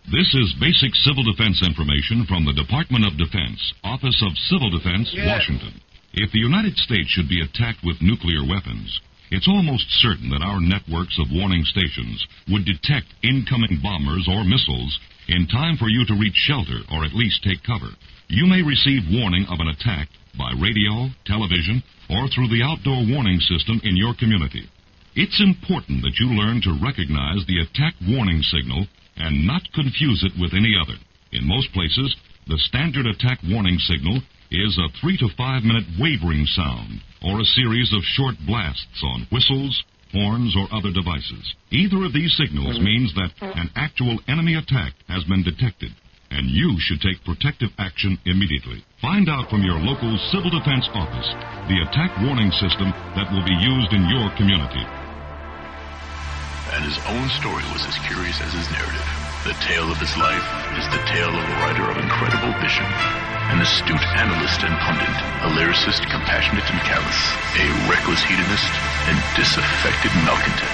This is basic civil defense information from the Department of Defense, Office of Civil Defense, Washington. If the United States should be attacked with nuclear weapons, it's almost certain that our networks of warning stations would detect incoming bombers or missiles in time for you to reach shelter or at least take cover. You may receive warning of an attack by radio, television, or through the outdoor warning system in your community. It's important that you learn to recognize the attack warning signal and not confuse it with any other. In most places, the standard attack warning signal is a 3 to 5 minute wavering sound or a series of short blasts on whistles, horns, or other devices. Either of these signals means that an actual enemy attack has been detected, and you should take protective action immediately. Find out from your local civil defense office the attack warning system that will be used in your community. And his own story was as curious as his narrative. The tale of his life is the tale of a writer of incredible vision, an astute analyst and pundit, a lyricist compassionate and callous, a reckless hedonist and disaffected malcontent.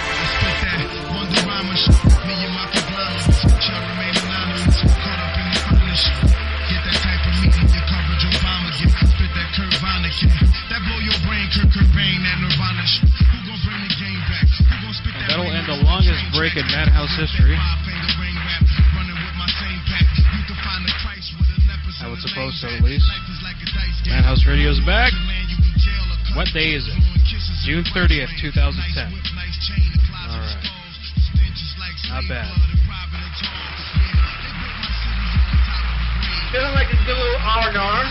That'll end the longest break in Madhouse history. I would suppose so, at least. Madhouse Radio's back. What day is it? June 30th, 2010. Alright. Not bad. Feeling like a good little R&R.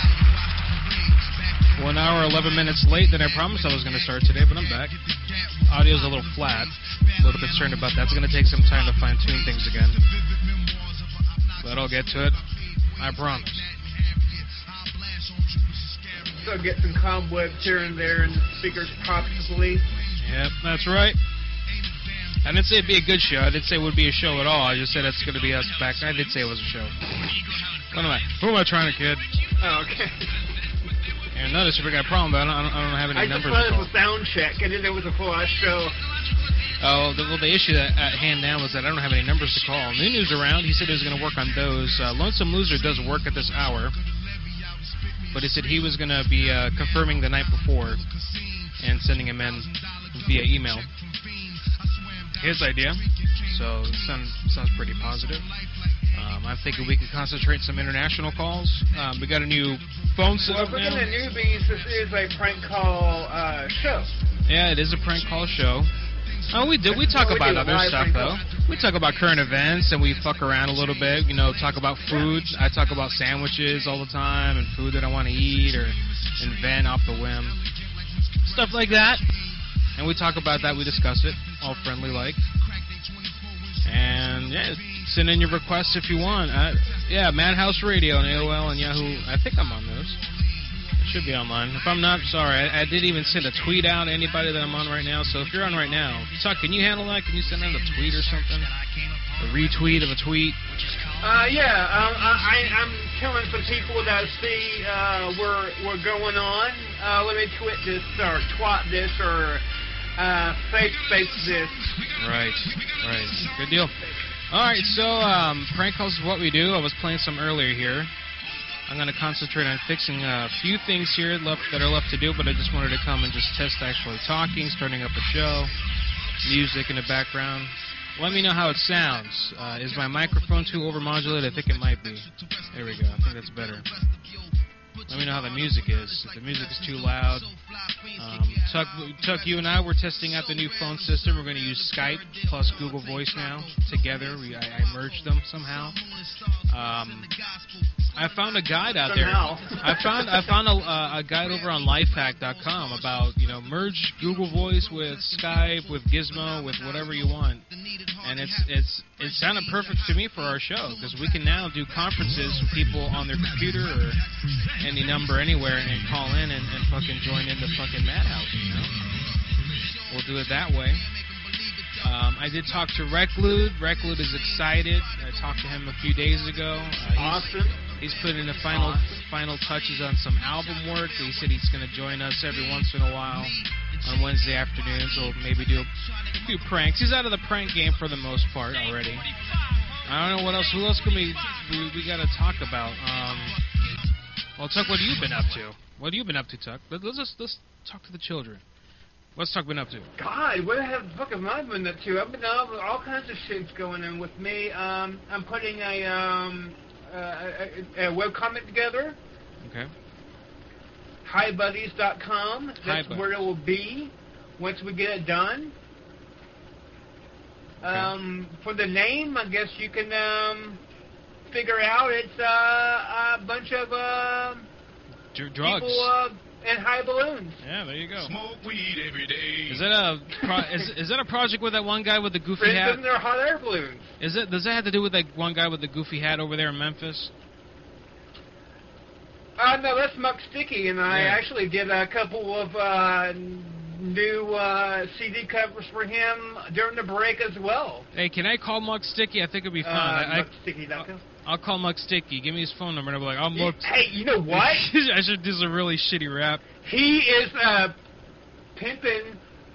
1 hour, 11 minutes late than I promised I was going to start today, but I'm back. Audio's a little flat. A little concerned about that. It's going to take some time to fine-tune things again. But I'll get to it. I promise. So get some cobwebs here and there in the speakers possibly. Yep, that's right. I didn't say it'd be a good show. I didn't say it would be a show at all. I just said it's going to be us back. I did say it was a show. Who am I trying to kid? Oh, okay. And notice if we got a problem, but I don't have any numbers to call. I just thought it was sound check. I didn't know it was a full-out show. Oh, the issue at hand now is that I don't have any numbers to call. New news around. He said he was going to work on those. Lonesome Loser does work at this hour, but he said he was going to be confirming the night before and sending him in via email. His idea. So it sounds pretty positive. I'm thinking we can concentrate some international calls. We got a new phone system now. Well, looking at newbies, this is a prank call show. Yeah, it is a prank call show. Oh, we do. We talk about other stuff, though. We talk about current events, and we fuck around a little bit. You know, talk about food. I talk about sandwiches all the time and food that I want to eat or invent off the whim. Stuff like that. And we talk about that. We discuss it, all friendly-like. And, yeah, send in your requests if you want. Yeah, Madhouse Radio on AOL and Yahoo. I think I'm on those. Should be online. If I'm not, sorry. I didn't even send a tweet out to anybody that I'm on right now. So if you're on right now, Chuck, can you handle that? Can you send out a tweet or something? A retweet of a tweet? Yeah. I'm telling some people that see we're going on. Let me tweet this or twat this or face this. Right. Good deal. All right. So prank calls is what we do. I was playing some earlier here. I'm going to concentrate on fixing a few things here that are left to do, but I just wanted to come and just test actually talking, starting up a show, music in the background. Let me know how it sounds. Is my microphone too overmodulated? I think it might be. There we go. I think that's better. Let me know how the music is. If the music is too loud. Tuck, you and I, we're testing out the new phone system. We're going to use Skype plus Google Voice now together. I merged them somehow. I found a guide out there. I found a guide over on lifehack.com about, merge Google Voice with Skype, with Gizmo, with whatever you want. And it sounded perfect to me for our show, because we can now do conferences with people on their computer or any number anywhere and call in and fucking join in the fucking Madhouse, We'll do it that way. I did talk to Reclude. Reclude is excited. I talked to him a few days ago. Awesome. He's putting the final touches on some album work. He said he's going to join us every once in a while on Wednesday afternoons. We'll maybe do a few pranks. He's out of the prank game for the most part already. I don't know what else. Who else can we got to talk about? Well, Tuck, what have you been up to? What have you been up to, Tuck? Let's talk to the children. What's Tuck been up to? God, what the fuck have I been up to? I've been up with all kinds of shit's going on with me. I'm putting a webcomic together. Okay. HiBuddies.com. That's where it will be once we get it done. Okay. For the name, I guess you can figure out it's a bunch of drugs. People in high balloons. Yeah, there you go. Smoke weed every day. Is that is that a project with that one guy with the goofy Friends hat? in their hot air balloons. Does that have to do with that one guy with the goofy hat over there in Memphis? No, that's Muck Sticky, and I actually did a couple of new CD covers for him during the break as well. Hey, can I call Muck Sticky? I think it'd be fun. MuckSticky.com. I'll call Muck Sticky. Give me his phone number, and I'll be like, I'm Muck. Hey, you know what? I should do some really shitty rap. He is pimping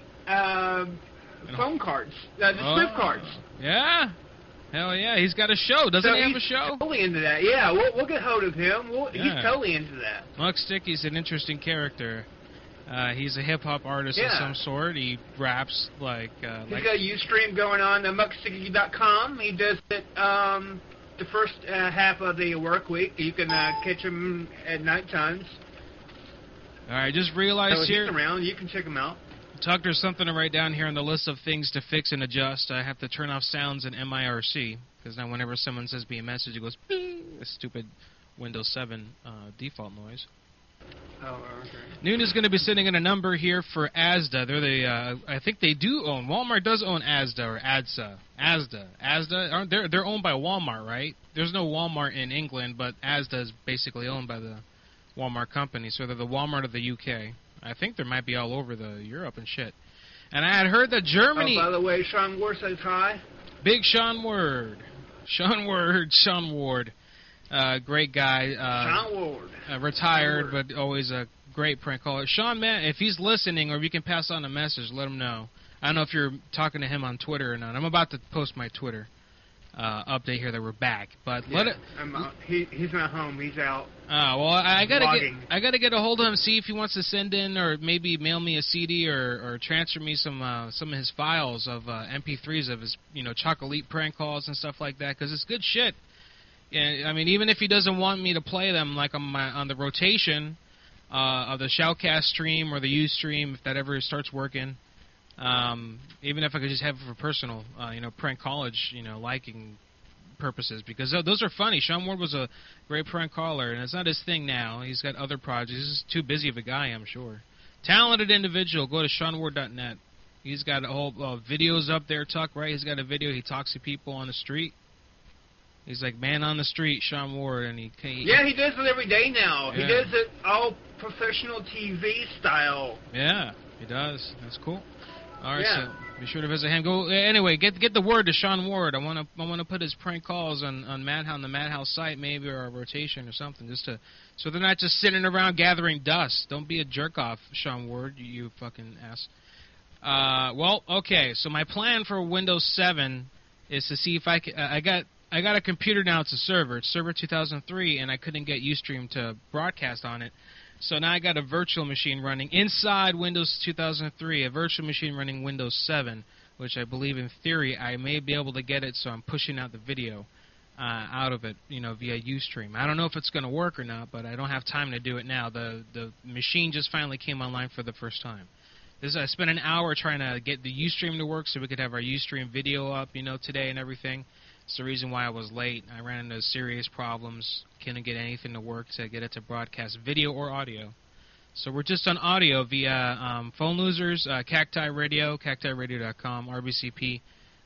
phone cards, the Swift cards. Yeah. Hell yeah, he's got a show. Doesn't he have a show? He's totally into that. Yeah, we'll get hold of him. He's totally into that. Muck Sticky's an interesting character. He's a hip-hop artist of some sort. He raps like... He's got a Ustream going on at MuckSticky.com. He does it the first half of the work week. You can catch him at night times. All right, just realized here... He's around. You can check him out. Tuck, there's something to write down here on the list of things to fix and adjust. I have to turn off sounds in MIRC, because now whenever someone says me a message, it goes, a stupid Windows 7 default noise. Oh, okay. Noon is going to be sending in a number here for Asda. They're the, I think they do own, Walmart does own Asda or ADSA. Asda, they're owned by Walmart, right? There's no Walmart in England, but Asda is basically owned by the Walmart company, so they're the Walmart of the UK. I think there might be all over the Europe and shit. And I had heard that Germany... Oh, by the way, Sean Ward says hi. Big Sean Ward. Sean Ward. Great guy. Sean Ward. Retired, but always a great prank caller. Sean, man, if he's listening or if you can pass on a message, let him know. I don't know if you're talking to him on Twitter or not. I'm about to post my Twitter update here that we're back. But let it... He's not home. He's out. Well, I gotta get a hold of him, see if he wants to send in or maybe mail me a CD or transfer me some of his files of MP3s of his Chocolate prank calls and stuff like that, because it's good shit. Yeah, I mean, even if he doesn't want me to play them like on the rotation of the Shoutcast stream or the Ustream, if that ever starts working, even if I could just have it for personal, prank college, liking purposes, because those are funny. Sean Ward was a great prank caller, and it's not his thing now. He's got other projects. He's too busy of a guy, I'm sure. Talented individual. Go to SeanWard.net. He's got a whole videos up there, Tuck, right? He's got a video. He talks to people on the street. He's like man on the street, Sean Ward, and he does it every day now. Yeah. He does it all professional TV style. Yeah, he does. That's cool. All right, so be sure to visit him. Go anyway. Get the word to Sean Ward. I want to put his prank calls on the Madhouse site, maybe, or a rotation or something, so they're not just sitting around gathering dust. Don't be a jerk off, Sean Ward. You fucking ass. Well, okay. So my plan for Windows 7 is to see if I can. I got a computer now. It's a server. It's Server 2003, and I couldn't get Ustream to broadcast on it. So now I got a virtual machine running inside Windows 2003, a virtual machine running Windows 7, which I believe in theory I may be able to get it, so I'm pushing out the video out of it, via Ustream. I don't know if it's going to work or not, but I don't have time to do it now. The machine just finally came online for the first time. I spent an hour trying to get the Ustream to work so we could have our Ustream video up, today and everything. It's the reason why I was late. I ran into serious problems. Couldn't get anything to work to get it to broadcast video or audio. So we're just on audio via Phone Losers, Cacti Radio, CactiRadio.com, RBCP.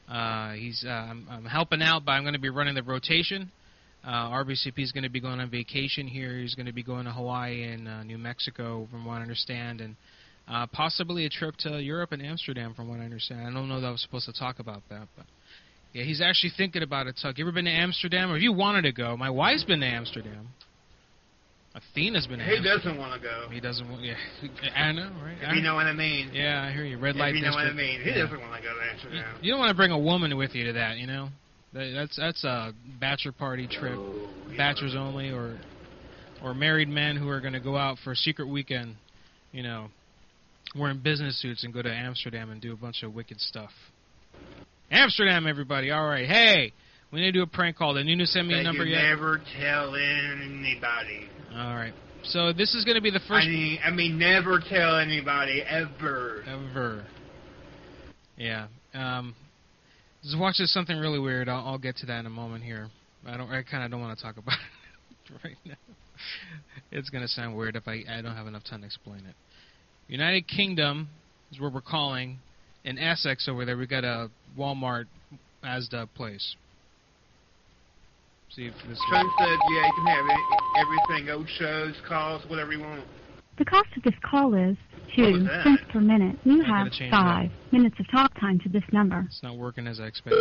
I'm helping out, but I'm going to be running the rotation. RBCP is going to be going on vacation here. He's going to be going to Hawaii and New Mexico, from what I understand, and possibly a trip to Europe and Amsterdam, from what I understand. I don't know that I was supposed to talk about that, but... yeah, he's actually thinking about it, Tuck. You ever been to Amsterdam? Or if you wanted to go, my wife's been to Amsterdam. Athena's been to Amsterdam. He doesn't want to go. He doesn't want, yeah. I know, right? If you know what I mean. Yeah, I hear you. Red light district. If you know what I district. mean. He doesn't want to go to Amsterdam. You don't want to bring a woman with you to that, That's a bachelor party trip, bachelors only, or married men who are going to go out for a secret weekend, you know, wearing business suits and go to Amsterdam and do a bunch of wicked stuff. Amsterdam, everybody! All right, hey, we need to do a prank call. Did Nunu send me a number yet? Never tell anybody. All right. So this is going to be the first. I mean, never tell anybody ever. Ever. Yeah. Just watch this something really weird. I'll get to that in a moment here. I kind of don't want to talk about it right now. It's going to sound weird if I don't have enough time to explain it. United Kingdom is where we're calling. In Essex over there, we got a Walmart Asda place. See if this. Trump said, yeah, you can have everything, old shows, calls, whatever you want. The cost of this call is 2 cents per minute. You have 5 minutes of talk time to this number. It's not working as I expected.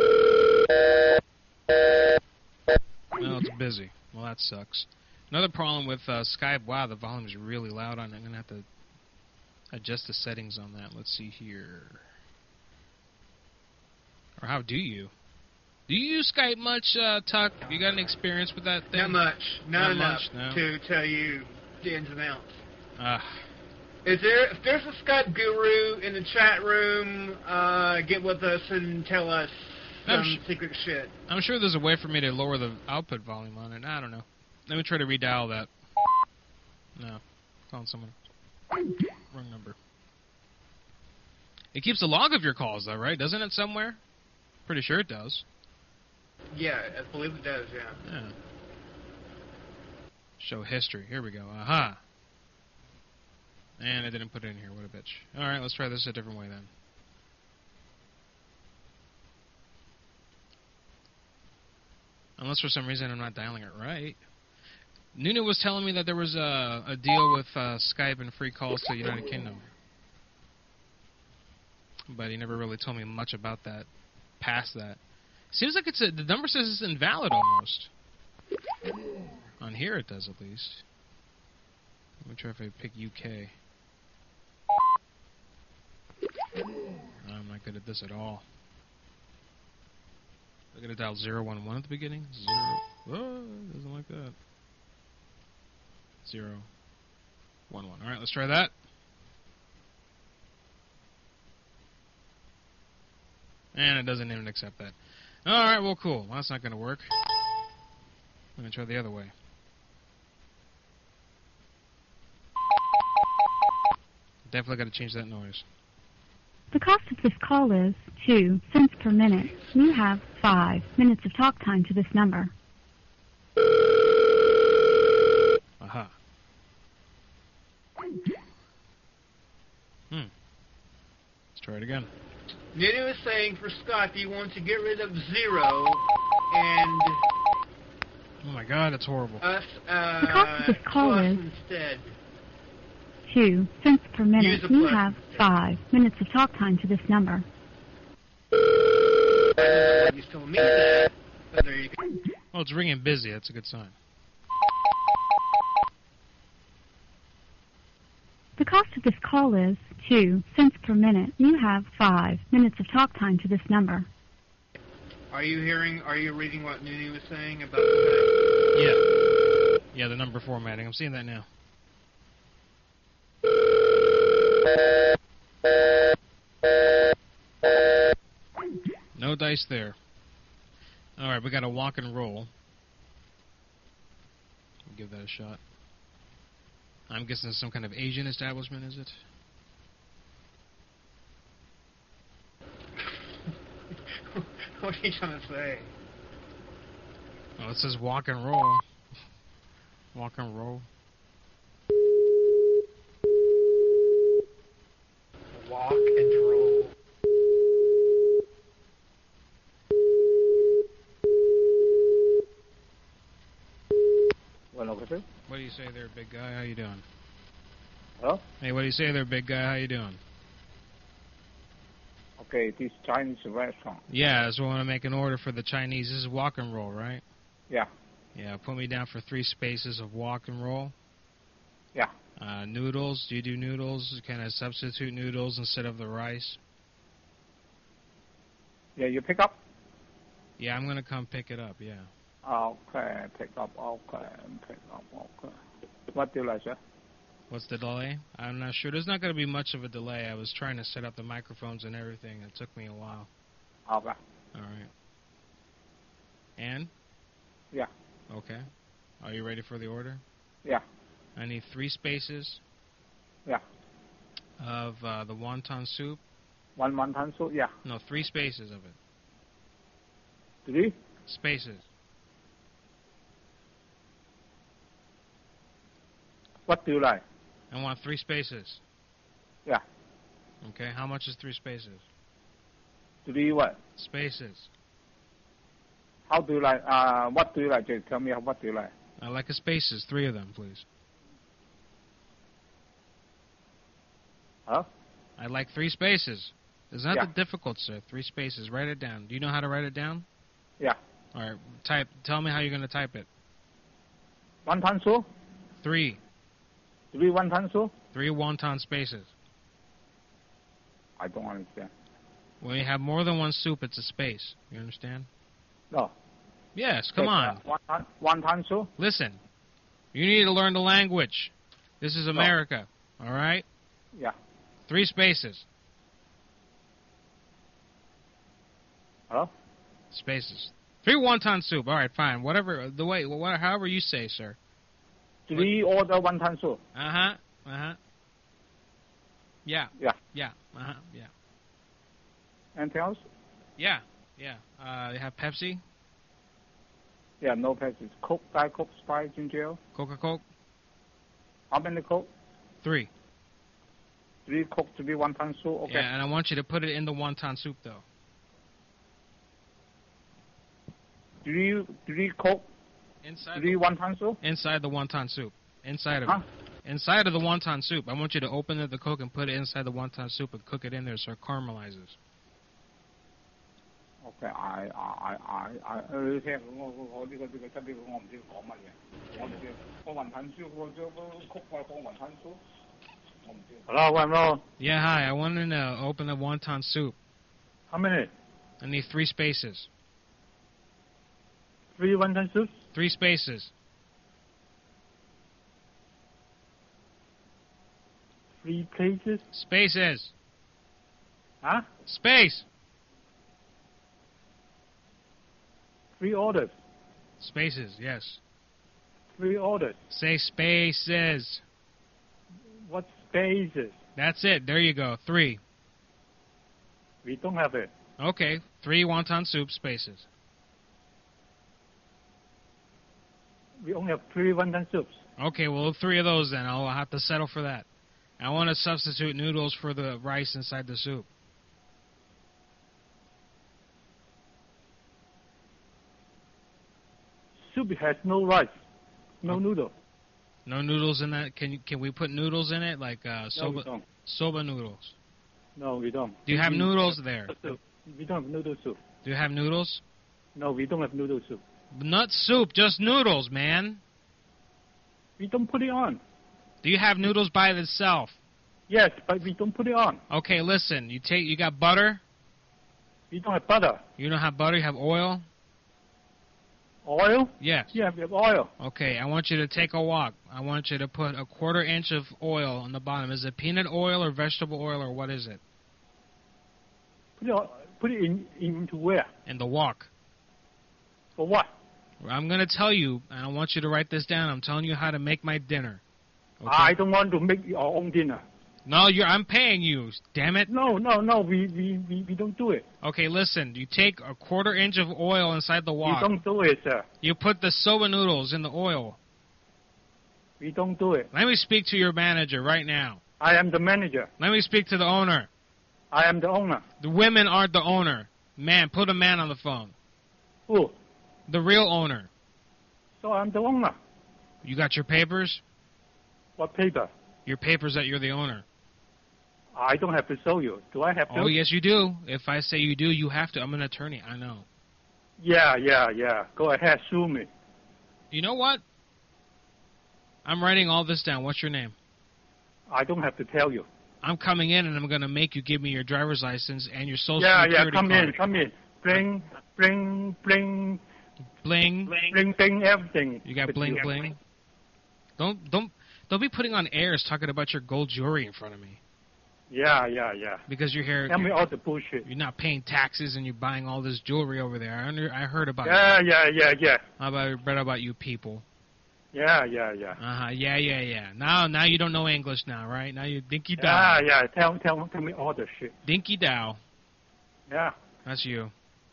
No, it's busy. Well, that sucks. Another problem with Skype. Wow, the volume is really loud on it. I'm going to have to adjust the settings on that. Let's see here. Or how do you? Do you use Skype much, Tuck? Have you got any experience with that thing? Not much. Not enough no. to tell you the ins and outs. If there's a Skype guru in the chat room, get with us and tell us some secret shit. I'm sure there's a way for me to lower the output volume on it. I don't know. Let me try to redial that. No. Calling someone. Wrong number. It keeps a log of your calls, though, right? Doesn't it somewhere? Pretty sure it does. Yeah, I believe it does, yeah. Show history. Here we go. Aha. And I didn't put it in here. What a bitch. Alright, let's try this a different way, then. Unless for some reason I'm not dialing it right. Nunu was telling me that there was a deal with Skype and free calls to the United Kingdom. But he never really told me much about that, past that. Seems like the number says it's invalid almost. On here it does, at least. Let me try if I pick UK. I'm not good at this at all. I gotta dial 011 at the beginning. Doesn't like that. 011. Alright, let's try that. And it doesn't even accept that. Alright, well, cool. Well, that's not going to work. I'm going to try the other way. Definitely got to change that noise. The cost of this call is 2 cents per minute. You have 5 minutes of talk time to this number. Aha. Let's try it again. Nunu is saying for Skype you want to get rid of 0 and... Oh my god, that's horrible. The cost of this call is instead. 2 cents per minute. You have 5 minutes of talk time to this number. You told me that, but there you go. Well, it's ringing busy. That's a good sign. The cost of this call is 2 cents per minute. You have 5 minutes of talk time to this number. Are you reading what Nunu was saying about the... Yeah. Yeah, the number formatting. I'm seeing that now. No dice there. Alright, we got a walk and roll. We'll give that a shot. I'm guessing it's some kind of Asian establishment, is it? What are you trying to say? Oh, it says walk and roll. Walk and roll. Walk and roll. What do you say there, big guy? How you doing? Hello? Hey, what do you say there, big guy? How you doing? Okay, this Chinese restaurant. Yeah, so I want to make an order for the Chinese. This is walk and roll, right? Yeah. Yeah, put me down for 3 spaces of walk and roll. Yeah. Noodles. Do you do noodles? Can I substitute noodles instead of the rice? Yeah, you pick up? Yeah, I'm going to come pick it up, yeah. Okay, pick up. What do you like, sir? What's the delay? I'm not sure. There's not going to be much of a delay. I was trying to set up the microphones and everything. It took me a while. Okay. All right. And? Yeah. Okay. Are you ready for the order? Yeah. I need 3 spaces. Yeah. Of the wonton soup. 1 wonton soup, yeah. No, 3 spaces of it. 3? Spaces. What do you like? I want 3 spaces. Yeah. Okay, how much is 3 spaces? 3 what? Spaces. How do you like? What do you like? Just tell me what do you like. I like a spaces, 3 of them, please. Huh? I'd like 3 spaces. It's not Yeah. that difficult, sir. 3 spaces. Write it down. Do you know how to write it down? Yeah. All right. Type. Tell me how you're going to type it. Wonton soup? 3. 3 wonton soup? 3 wonton spaces. I don't understand. When you have more than 1 soup, it's a space. You understand? No. Yes. Come on. Wonton soup? Listen. You need to learn the language. This is America. All right? Yeah. 3 spaces. Hello? Spaces. 3 wonton soup. All right, fine. Whatever. However you say, sir. 3 order wonton soup. Yeah. Yeah. Yeah. Yeah. Anything else? Yeah. Yeah. You have Pepsi? Yeah, no Pepsi. Coke, Diet Coke, Sprite, ginger ale. Coca-Cola? How many Coke? 3. 3 Coke, 3 wonton soup. Okay. Yeah, and I want you to put it in the wonton soup, though. 3 Coke, Inside 3 wonton soup? Inside the wonton soup. Inside of Huh? it. Inside of the wonton soup. I want you to open the Coke and put it inside the wonton soup and cook it in there so it caramelizes. Okay, I 你聽我呢個真啲我唔知講乜嘢，我哋放雲吞燒，我將曲放雲吞燒，我唔知。Hello. Yeah, hi. I wanted to open the wonton soup. How many? I need 3 spaces. 3 wonton soup? 3 spaces. 3 places? Spaces. Huh? Space. 3 orders. Spaces, yes. 3 orders. Say spaces. What spaces? That's it. There you go. 3. We don't have it. Okay. 3 wonton soup spaces. We only have 3 wonton soups. Okay, well, 3 of those then. I'll have to settle for that. I want to substitute noodles for the rice inside the soup. Soup has no rice, no noodle. No noodles in that? Can we put noodles in it, like soba? No, we don't. Soba noodles. No, we don't. Do you have noodles there? We don't have noodle soup. Do you have noodles? No, we don't have noodle soup. Not soup, just noodles, man. We don't put it on. Do you have noodles by itself? Yes, but we don't put it on. Okay, listen. You got butter? We don't have butter. You don't have butter. You have oil. Oil? Yes. Yeah, we have oil. Okay, I want you to take a walk. I want you to put a 1/4 inch of oil on the bottom. Is it peanut oil or vegetable oil or what is it? Put it into where? In the wok. For what? I'm going to tell you, and I want you to write this down. I'm telling you how to make my dinner. Okay? I don't want to make our own dinner. No, I'm paying you. Damn it. No, we don't do it. Okay, listen. You take a 1/4 inch of oil inside the wok. We don't do it, sir. You put the soba noodles in the oil. We don't do it. Let me speak to your manager right now. I am the manager. Let me speak to the owner. I am the owner. The women aren't the owner. Man, put a man on the phone. Who? The real owner. So I'm the owner. You got your papers? What paper? Your papers that you're the owner. I don't have to show you. Do I have to? Oh, yes, you do. If I say you do, you have to. I'm an attorney. I know. Yeah. Go ahead, sue me. You know what? I'm writing all this down. What's your name? I don't have to tell you. I'm coming in, and I'm going to make you give me your driver's license and your social security card. Come in. Bring bling, bling, Bling. bling, bling, everything. You got bling bling. Don't be putting on airs talking about your gold jewelry in front of me. Yeah. Because you're here. Tell me all the bullshit. You're not paying taxes and you're buying all this jewelry over there. I heard about it. Yeah. I read about you people. Yeah. Yeah. Now you don't know English now, right? Now you dinky dow. Yeah. Tell me all the shit. Dinky dow. Yeah. That's you.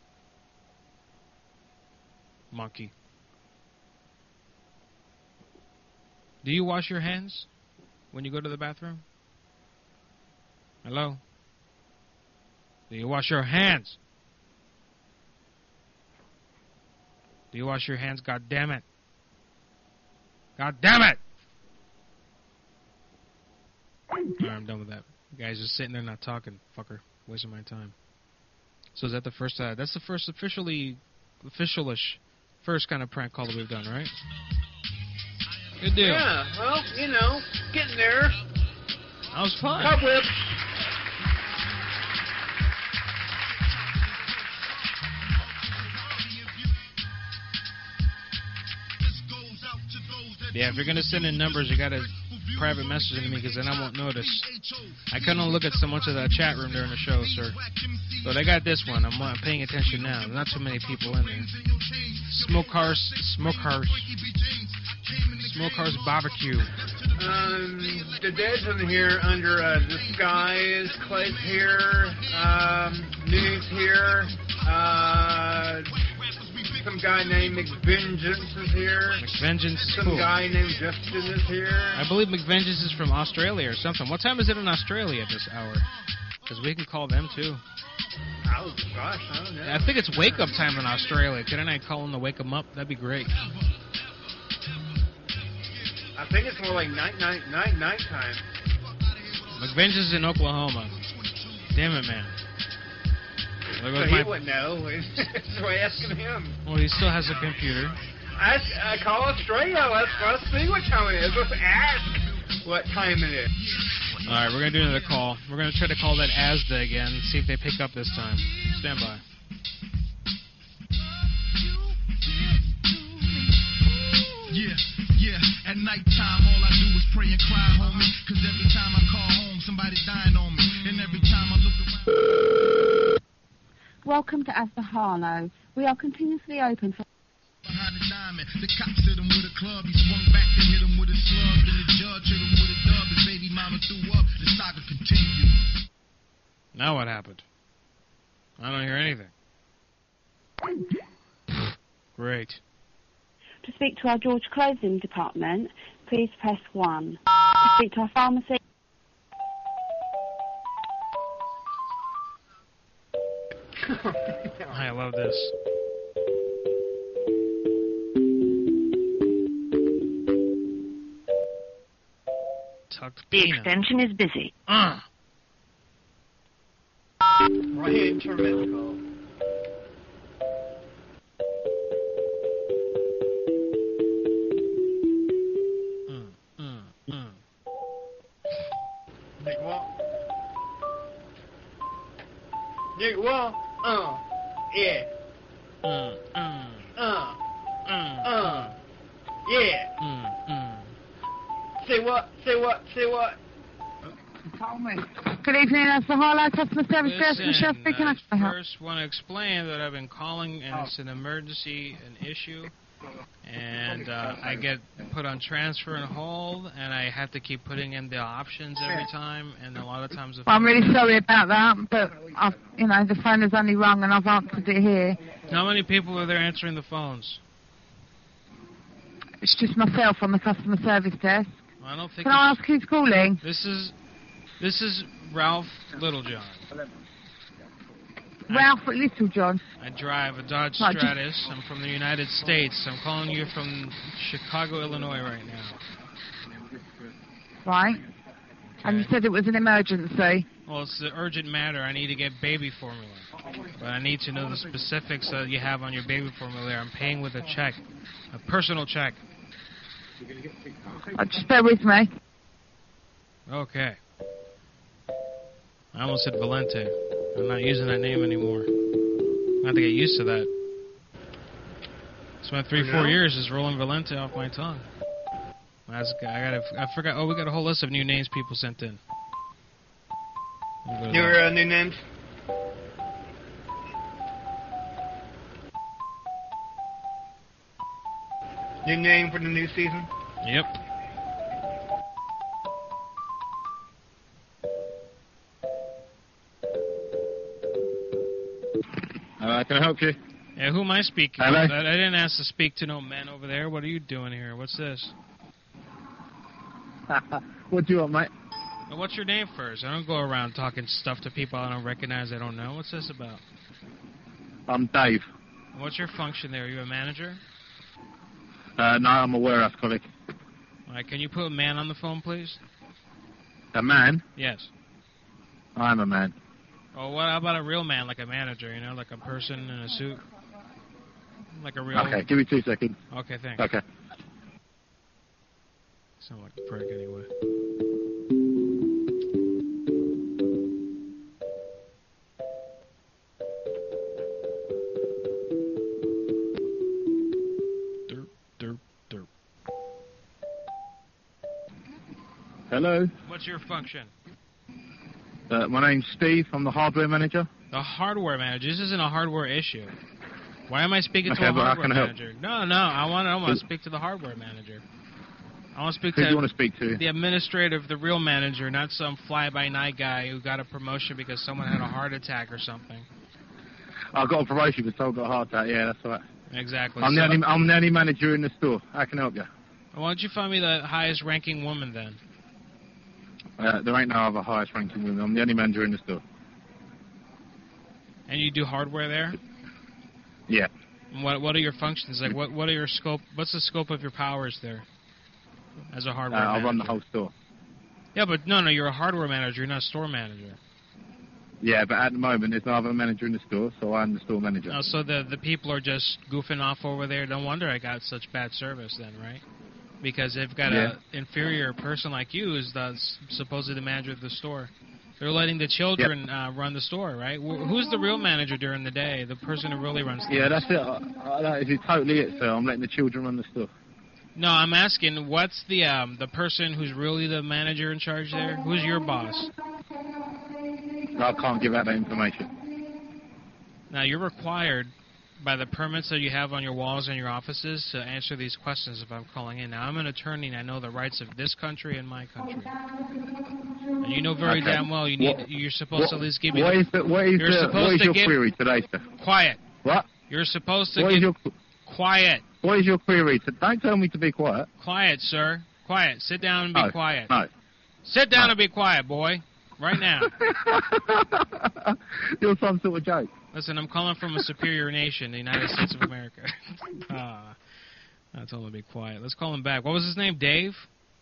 Monkey. Do you wash your hands when you go to the bathroom? Hello? Do you wash your hands? Do you wash your hands? God damn it. God damn it! Alright, I'm done with that. You guys just sitting there not talking. Fucker. Wasting my time. So is that the first, that's the first official-ish, first kind of prank call that we've done, right? Good deal. Yeah, well, you know, getting there. That was fun. Cobweb. Yeah, if you're going to send in numbers, you got to private message to me because then I won't notice. I couldn't look at so much of that chat room during the show, sir. But I got this one. I'm paying attention now. There's not too many people in there. Smokehouse Barbecue. The Dead's in here under Disguise. Clay's here. News here. Some guy named McVengeance is here. McVengeance is Some cool. guy named Justin is here. I believe McVengeance is from Australia or something. What time is it in Australia at this hour? Because we can call them too. Oh, gosh, I don't know. I think it's wake-up time in Australia. Couldn't I call them to wake them up? That'd be great. I think it's more like night time. McVengeance is in Oklahoma. Damn it, man. So he wouldn't know. So I asking him. Well, he still has a computer. I call Australia. Let's see what time it is. Let's ask what time it is. All right, we're going to do another call. We're going to try to call that ASDA again and see if they pick up this time. Stand by. Yeah. At nighttime, all I do is pray and cry, homie. Cause every time I call home, somebody's dying on me. And every time I look around... Welcome to Asda Harlow. We are continuously open for... Behind the diamond, the cops hit him with a club. He swung back and hit him with a slug. Then the judge hit him with a dub. His baby mama threw up. The saga continues. Now what happened? I don't hear anything. Great. To speak to our George Clothing Department, please press 1. To speak to our pharmacy... I love this. The extension is busy. Right intermittent call. Nick what? Yeah. Yeah. Say what? Good evening, that's the Harlow Customer Service Desk. Michelle speaking. I first want to explain that I've been calling and it's an emergency, an issue, and I get put on transfer and hold, and I have to keep putting in the options every time, and a lot of times... I'm really sorry about that, but, the phone has only rung and I've answered it here. How many people are there answering the phones? It's just myself on the Customer Service Desk. I don't think... Can I ask who's calling? This is Ralph Littlejohn. Ralph Littlejohn. I drive a Dodge Stratus. I'm from the United States. I'm calling you from Chicago, Illinois right now. Right. Okay. And you said it was an emergency. Well, it's an urgent matter. I need to get baby formula. But I need to know the specifics that you have on your baby formula. I'm paying with a check. A personal check. Just bear with me. Okay. I almost said Valente. I'm not using that name anymore. I have to get used to that. Spent 3-4 years just rolling Valente off my tongue. I forgot. Oh, we got a whole list of new names people sent in. Your new names? New name for the new season? Yep. Can I help you? Yeah, who am I speaking Hello? with? I didn't ask to speak to no man over there. What are you doing here? What's this? What do you want, mate? Well, what's your name first? I don't go around talking stuff to people I don't recognize, I don't know. What's this about? I'm Dave. What's your function there? Are you a manager? No, I'm a warehouse colleague. All right, can you put a man on the phone, please? A man? Yes. I'm a man. Oh, what about a real man, like a manager, you know, like a person in a suit? Like a real... Okay, give me 2 seconds. Okay, thanks. Okay. Sound like a prick anyway. Hello? What's your function? My name's Steve. I'm the hardware manager. The hardware manager? This isn't a hardware issue. Why am I speaking to Okay, a well, how hardware can I help? manager? No, I want to speak to the hardware manager. I want to speak Who to do you want to speak to? the administrative, the real manager, not some fly-by-night guy who got a promotion because someone had a heart attack or something. I got a promotion because someone got a heart attack. Yeah, that's right. Exactly. I'm the only manager in the store. How can I help you? Why don't you find me the highest-ranking woman then? There ain't no other highest ranking woman. I'm the only manager in the store. And you do hardware there? Yeah. And what are your functions? Like, what are your scope? What's the scope of your powers there as a hardware manager? I run the whole store. Yeah, but no, you're a hardware manager. You're not a store manager. Yeah, but at the moment there's no other manager in the store, so I'm the store manager. Oh, so the people are just goofing off over there. No wonder I got such bad service then, right? Because they've got an inferior person like you who's supposedly the manager of the store. They're letting the children run the store, right? Who's the real manager during the day? The person who really runs the store? Yeah, that's it. That is totally it, sir. I'm letting the children run the store. No, I'm asking, what's the person who's really the manager in charge there? Who's your boss? I can't give out that information. Now, you're required by the permits that you have on your walls and your offices to answer these questions if I'm calling in. Now, I'm an attorney and I know the rights of this country and my country. And you know very damn well you're supposed to at least give me... What is your query today, sir? Quiet. What? You're supposed to give... Quiet. What is your query? Don't tell me to be quiet. Quiet, sir. Quiet. Sit down and be quiet. No. Sit down and be quiet, boy. Right now. You're some sort of joke. Listen, I'm calling from a superior nation, the United States of America. I told him to be quiet. Let's call him back. What was his name? Dave?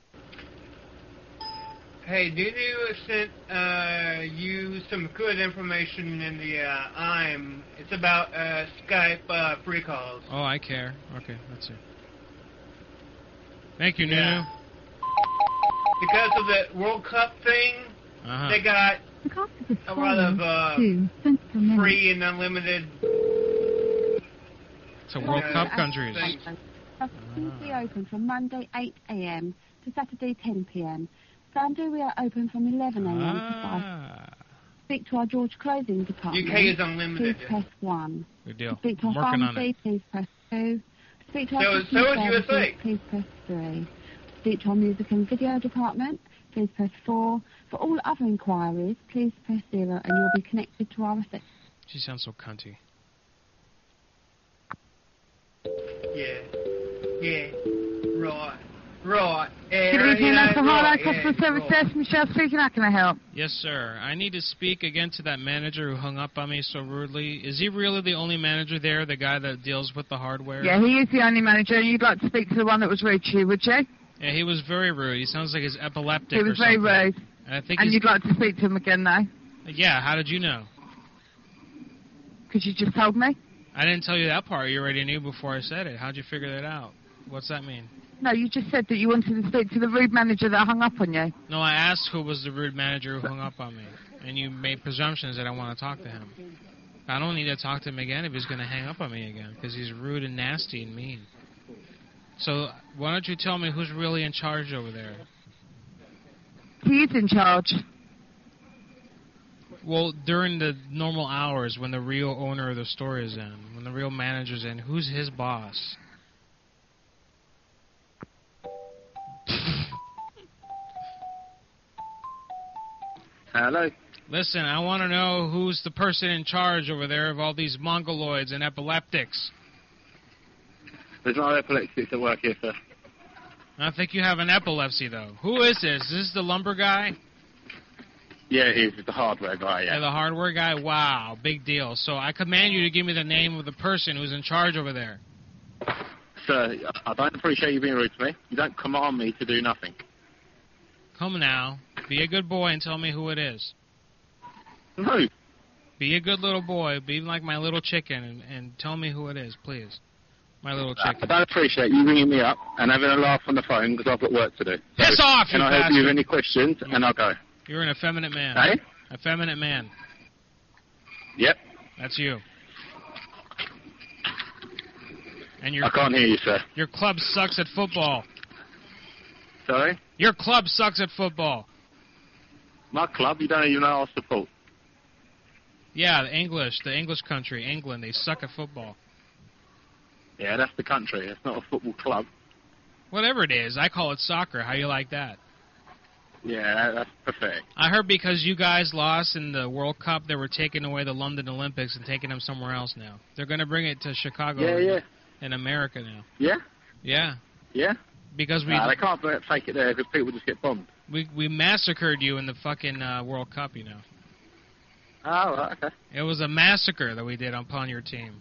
Hey, did you sent you some good information in the IM? It's about Skype free calls. Oh, I care. Okay, let's see. Thank you, Yeah. Nunu. Because of the World Cup thing, they got The cost of this a call lot is of 2 cents per minute. free and unlimited. It's a World Cup countries. We open from Monday 8 a.m. to Saturday 10 p.m. Sunday we are open from 11 a.m. to 5. Speak to our George clothing department. UK is unlimited. Please press 1. Good deal. Speak to I'm our working on pharmacy, it. please press 2. Speak to our So customer is services, USA. please press 3. Speak to our music and video department, please press 4. For all other inquiries, please press 0 and you'll be connected to our reception. She sounds so cunty. Yeah. Right. Good evening, that's the Highlight Customer Service Desk. Michelle speaking, how can I help? Yes, sir. I need to speak again to that manager who hung up on me so rudely. Is he really the only manager there, the guy that deals with the hardware? Yeah, he is the only manager. You'd like to speak to the one that was rude to you, would you? Yeah, he was very rude. He sounds like he's epileptic He was or very something. rude. And I think And you'd like to speak to him again, though? Yeah, how did you know? Because you just told me? I didn't tell you that part. You already knew before I said it. How'd you figure that out? What's that mean? No, you just said that you wanted to speak to the rude manager that hung up on you. No, I asked who was the rude manager who hung up on me. And you made presumptions that I want to talk to him. I don't need to talk to him again if he's going to hang up on me again, because he's rude and nasty and mean. So why don't you tell me who's really in charge over there? He's in charge. Well, during the normal hours when the real owner of the store is in, when the real manager's in, who's his boss? Hello? Listen, I want to know who's the person in charge over there of all these mongoloids and epileptics. There's no epileptics that work here, sir. I think you have an epilepsy, though. Who is this? Is this the lumber guy? Yeah, it is. It's the hardware guy, yeah. Yeah, the hardware guy? Wow, big deal. So I command you to give me the name of the person who's in charge over there. Sir, I don't appreciate you being rude to me. You don't command me to do nothing. Come now. Be a good boy and tell me who it is. No. Be a good little boy. Be like my little chicken and tell me who it is, please. My little chicken. I don't appreciate you ringing me up and having a laugh on the phone because I've got work to do. So Piss off, you Can I help bastard. you with any questions? And I'll go. You're an effeminate man. Hey? Effeminate man. Yep. That's you. And I can't hear you, sir. Your club sucks at football. Sorry? Your club sucks at football. My club? You don't even know our support. Yeah, the English country, England, they suck at football. Yeah, that's the country. It's not a football club. Whatever it is, I call it soccer. How you like that? Yeah, that's pathetic. I heard because you guys lost in the World Cup, they were taking away the London Olympics and taking them somewhere else now. They're going to bring it to Chicago in America now. Yeah? Yeah. Yeah? Because we they can't take it there because people just get bombed. we massacred you in the fucking World Cup, you know. Oh, right, okay. It was a massacre that we did upon your team.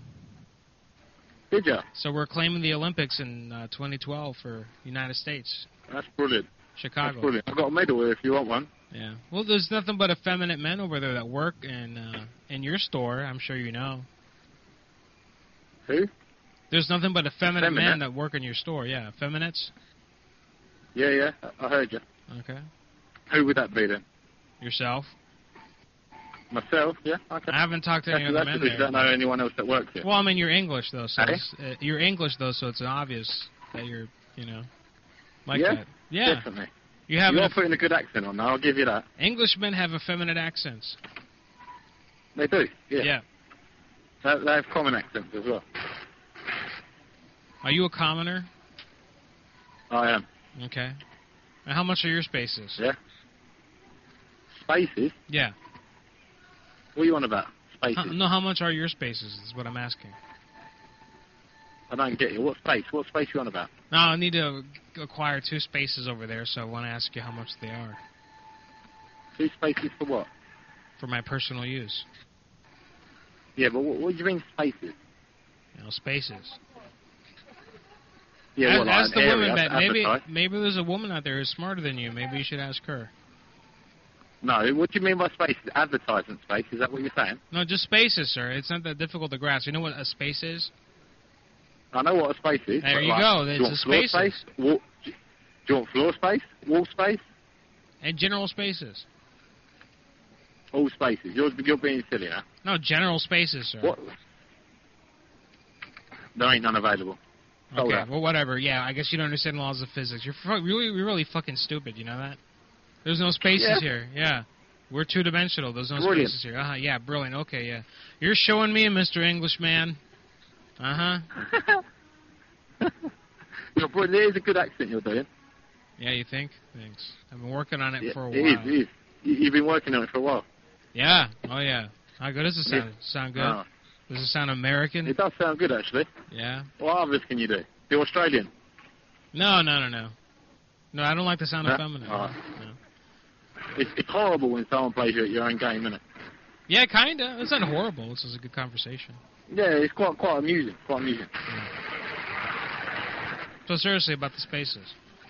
Did you? So we're claiming the Olympics in 2012 for United States. That's brilliant. Chicago. That's brilliant. I've got a medal here if you want one. Yeah. Well, there's nothing but effeminate men over there that work in your store. I'm sure you know. Who? There's nothing but effeminate men Effeminate? that work in your store. Yeah, effeminates. Yeah, I heard you. Okay. Who would that be then? Yourself. Myself? Yeah. Okay. I haven't talked to any other That's men because you there. don't know anyone else that works here. Well, I mean, you're English though, so Hey? you're English though, so it's obvious that you're, like Yeah? that. Yeah. Definitely. You have You're putting a good accent on now. I'll give you that. Englishmen have effeminate accents. They do. Yeah. Yeah. They have common accents as well. Are you a commoner? I am. Okay. And how much are your spaces? Yeah. Spaces? Yeah. What are you on about? Spaces? No, how much are your spaces is what I'm asking. I don't get you. What space? What space are you on about? No, I need to acquire 2 spaces over there, so I want to ask you how much they are. 2 spaces for what? For my personal use. Yeah, but what do you mean spaces? Spaces. Yeah, well, ask the woman, advertise. maybe there's a woman out there who's smarter than you. Maybe you should ask her. No, what do you mean by spaces? Advertisement space? Is that what you're saying? No, just spaces, sir. It's not that difficult to grasp. You know what a space is? I know what a space is. There but, you like, go. do you It's want a floor spaces. space? Do you want floor space? Wall space? And general spaces. All spaces. You're being silly, huh? No, general spaces, sir. What? There ain't none available. Sold Okay, out. well, whatever. Yeah, I guess you don't understand the laws of physics. You're really fucking stupid, you know that? There's no spaces Yeah. here. Yeah. We're two-dimensional. There's no Brilliant. spaces here. Uh-huh, yeah, brilliant. Okay, yeah. You're showing me, Mr. Englishman. Uh-huh. It is a good accent you're doing. Yeah, you think? Thanks. I've been working on it Yeah, for a it while. is. You've been working on it for a while. Yeah. Oh, yeah. How good does it sound? Sound good? Oh. Does it sound American? It does sound good, actually. Yeah. What others can you do? You're Australian. No. No, I don't like the sound No? of feminine. All right. No. It's horrible when someone plays you at your own game, isn't it? Yeah, kind of. It's not horrible. This is a good conversation. Yeah, it's quite amusing. Quite amusing. So seriously, about the spaces.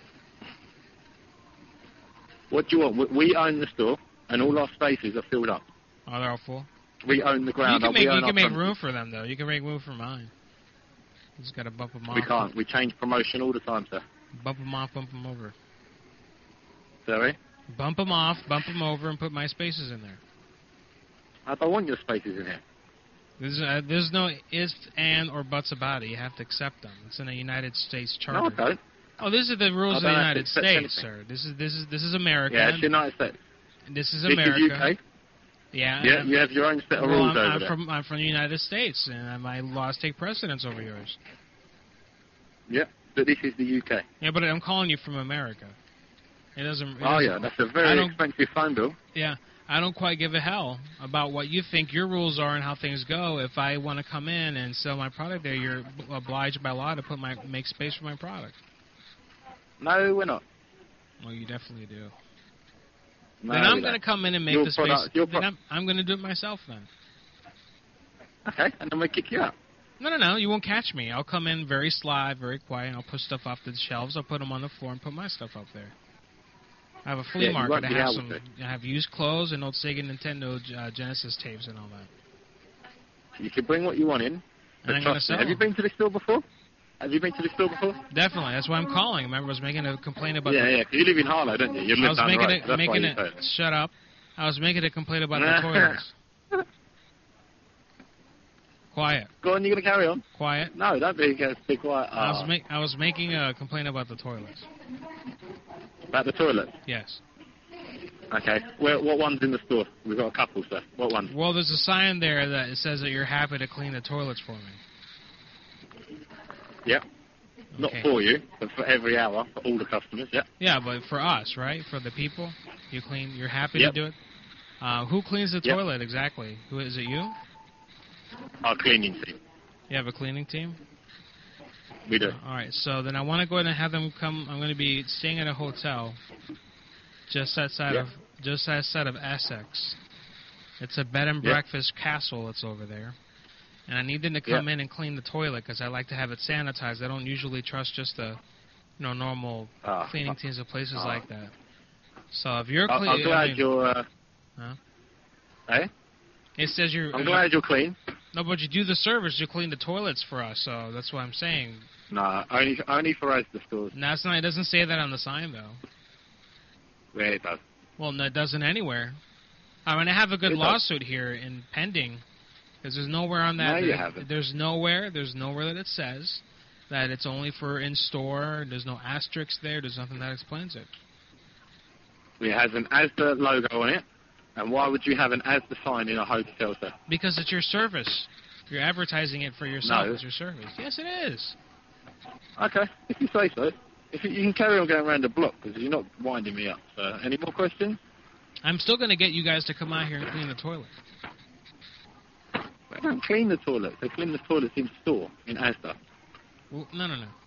What do you want? We own the store, and all our spaces are filled up. Oh, they're all full? We own the ground. You We own can our make premises. room for them, though. You can make room for mine. You just got to bump them off. We can't. We change promotion all the time, sir. Bump them off, bump them over. Sorry? Bump them off, bump them over, and put my spaces in there. I don't want your spaces in here. There's no ifs, and, or buts about it. You have to accept them. It's in the United States Charter. No, I don't. Oh, these are the rules of the United States, anything. sir. This is America. Yeah, it's the United States. This is This America. is UK. Yeah. Yeah, you have your own set of rules over there. I'm from the United States, and my laws take precedence over yours. Yeah, but this is the UK. Yeah, but I'm calling you from America. It doesn't. Yeah, that's a very expensive phone bill. Yeah, I don't quite give a hell about what you think your rules are and how things go. If I want to come in and sell my product there, you're obliged by law to make space for my product. No, we're not. Well, you definitely do. No, then I'm going to come in and make the space. Then I'm going to do it myself then. Okay, and then we kick you out. No. You won't catch me. I'll come in very sly, very quiet, and I'll push stuff off the shelves. I'll put them on the floor and put my stuff up there. I have a flea market. I have used clothes and old Sega Nintendo Genesis tapes and all that. You can bring what you want in. And I'm going to sell Have you been to the store before? Definitely. That's why I'm calling. Remember, I was making a complaint about... Yeah, you live in Harlow, don't you? You live down the road. Shut up. I was making a complaint about the toilets. Quiet. Go on, you're going to carry on? Quiet. No, don't be quiet. I was making a complaint about the toilets. About the toilet? Yes. Okay. What one's in the store? We've got a couple, sir. What one? Well, there's a sign there that it says that you're happy to clean the toilets for me. Yep. Okay. Not for you, but for every hour, for all the customers, yeah. Yeah, but for us, right? For the people, you're happy to do it? Who cleans the toilet exactly? Who is it, you? Our cleaning team. You have a cleaning team? We do. All right, so then I want to go ahead and have them come. I'm going to be staying at a hotel just outside of Essex. It's a bed and breakfast castle that's over there. And I need them to come in and clean the toilet because I like to have it sanitized. I don't usually trust just the normal cleaning teams of places like that. So if you're clean... I'm glad you're... Huh? Eh? It says you're... I'm glad you're clean. No, but you do the service. You clean the toilets for us, so that's what I'm saying. No, only for us, the stores. No, it's not. It doesn't say that on the sign, though. Yeah, it does. Well, no, it doesn't anywhere. I mean, I have a good lawsuit here in pending, because there's nowhere on that. No, you haven't. There's nowhere that it says that it's only for in-store. There's no asterisk there. There's nothing that explains it. It has an Asda logo on it. And why would you have an Asda sign in a hotel, sir? Because it's your service. You're advertising it for yourself as your service. Yes, it is. Okay, if you say so. You can carry on going around the block, because you're not winding me up. Any more questions? I'm still going to get you guys to come out here and clean the toilet. They don't clean the toilet. They clean the toilets in store, in Asda. Well, no.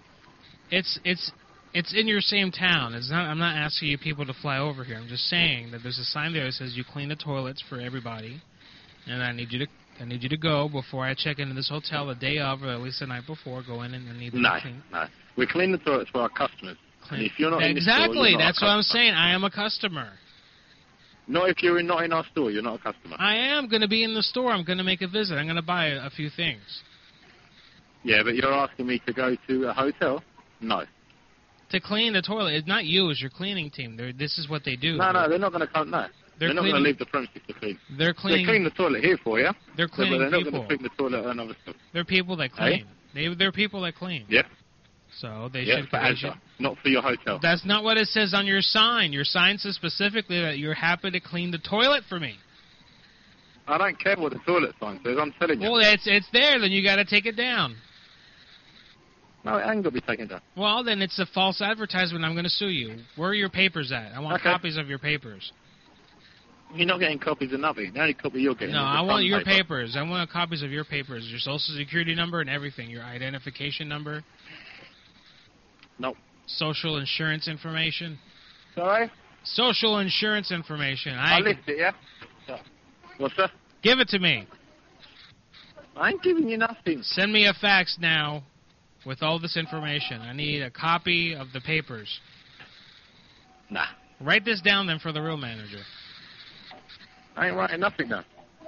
It's in your same town. I'm not asking you people to fly over here. I'm just saying that there's a sign there that says you clean the toilets for everybody, and I need you to go before I check into this hotel the day of, or at least the night before. Go in and need to clean. No. We clean the toilets for our customers. And if you're not in the store, exactly, that's what I'm saying. I am a customer. Not if you're not in our store. You're not a customer. I am going to be in the store. I'm going to make a visit. I'm going to buy a few things. Yeah, but you're asking me to go to a hotel? No. To clean the toilet. It's not you, it's your cleaning team. This is what they do. No, they're not going to come. No. They're not going to leave the premises to clean. They're cleaning. They clean the toilet here for you. They're cleaning but they're people. not going to clean the toilet at another store. They're people that clean. They're people that clean. Yeah. So they should. For Asda, not for your hotel. That's not what it says on your sign. Your sign says specifically that you're happy to clean the toilet for me. I don't care what the toilet sign says. I'm telling you. Well, it's there. Then you got to take it down. No, it ain't going to be taken down. Well, then it's a false advertisement. I'm going to sue you. Where are your papers at? I want copies of your papers. You're not getting copies of nothing. The only copy you're getting No, is I want your paper. papers. I want copies of your papers. Your social security number and everything. Your identification number. Nope. Social insurance information. Sorry? Social insurance information. I'll list it, yeah? What's that? Give it to me. I ain't giving you nothing. Send me a fax now with all this information. I need a copy of the papers. Nah. Write this down then for the real manager. I ain't writing nothing down.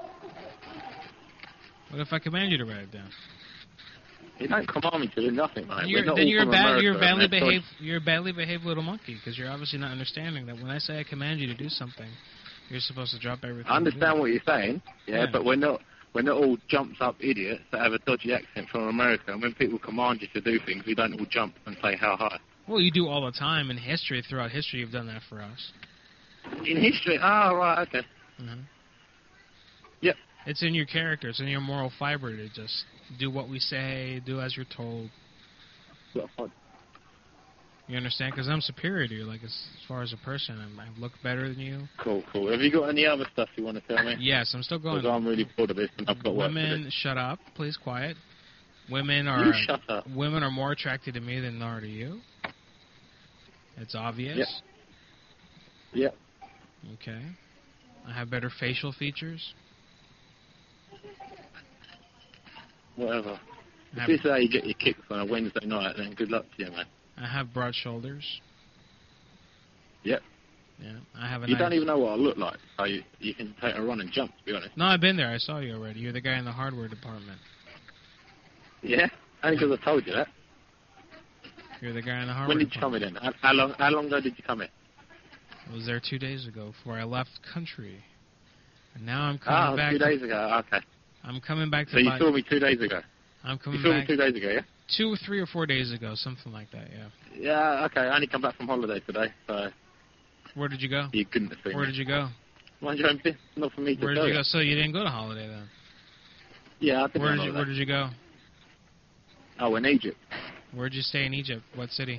What if I command you to write it down? You don't command me to do nothing, mate. You're a badly behaved little monkey, because you're obviously not understanding that when I say I command you to do something, you're supposed to drop everything. I understand what you're saying, yeah, but we're We're not all jumped-up idiots that have a dodgy accent from America, and when people command you to do things, we don't all jump and say how high. Well, you do all the time in history. Throughout history, you've done that for us. In history? Oh, right, okay. Mm-hmm. Yep. It's in your character. It's in your moral fiber to just do what we say, do as you're told. You understand? Because I'm superior to you, like, as far as a person. I look better than you. Cool. Have you got any other stuff you want to tell me? Yes, I'm still going. Because I'm really bored of this and I've got work to do. Women, shut up. Please, quiet. Women You shut up. Women are more attracted to me than they are to you. It's obvious. Yep. Okay. I have better facial features. Whatever. If this is how you get your kicks on a Wednesday night, then good luck to you, man. I have broad shoulders. Yep. Yeah, I have a You don't even know what I look like, so you can take a run and jump, to be honest. No, I've been there. I saw you already. You're the guy in the hardware department. Yeah? Only because I told you that. You're the guy in the hardware When did you come in then? How long ago did you come in? I was there 2 days ago before I left country. And now I'm coming back. 2 days ago, okay. I'm coming back to So you saw me 2 days ago? I'm coming You saw back me 2 days ago, yeah? 2 or 3 or 4 days ago, something like that, yeah. Yeah, okay. I only come back from holiday today, so... Where did you go? You couldn't have seen Where me. did you go? Mind your own business, not for me to Where did you go? So you didn't go to holiday then? Yeah, I didn't Where did you go? Oh, in Egypt. Where did you stay in Egypt? What city?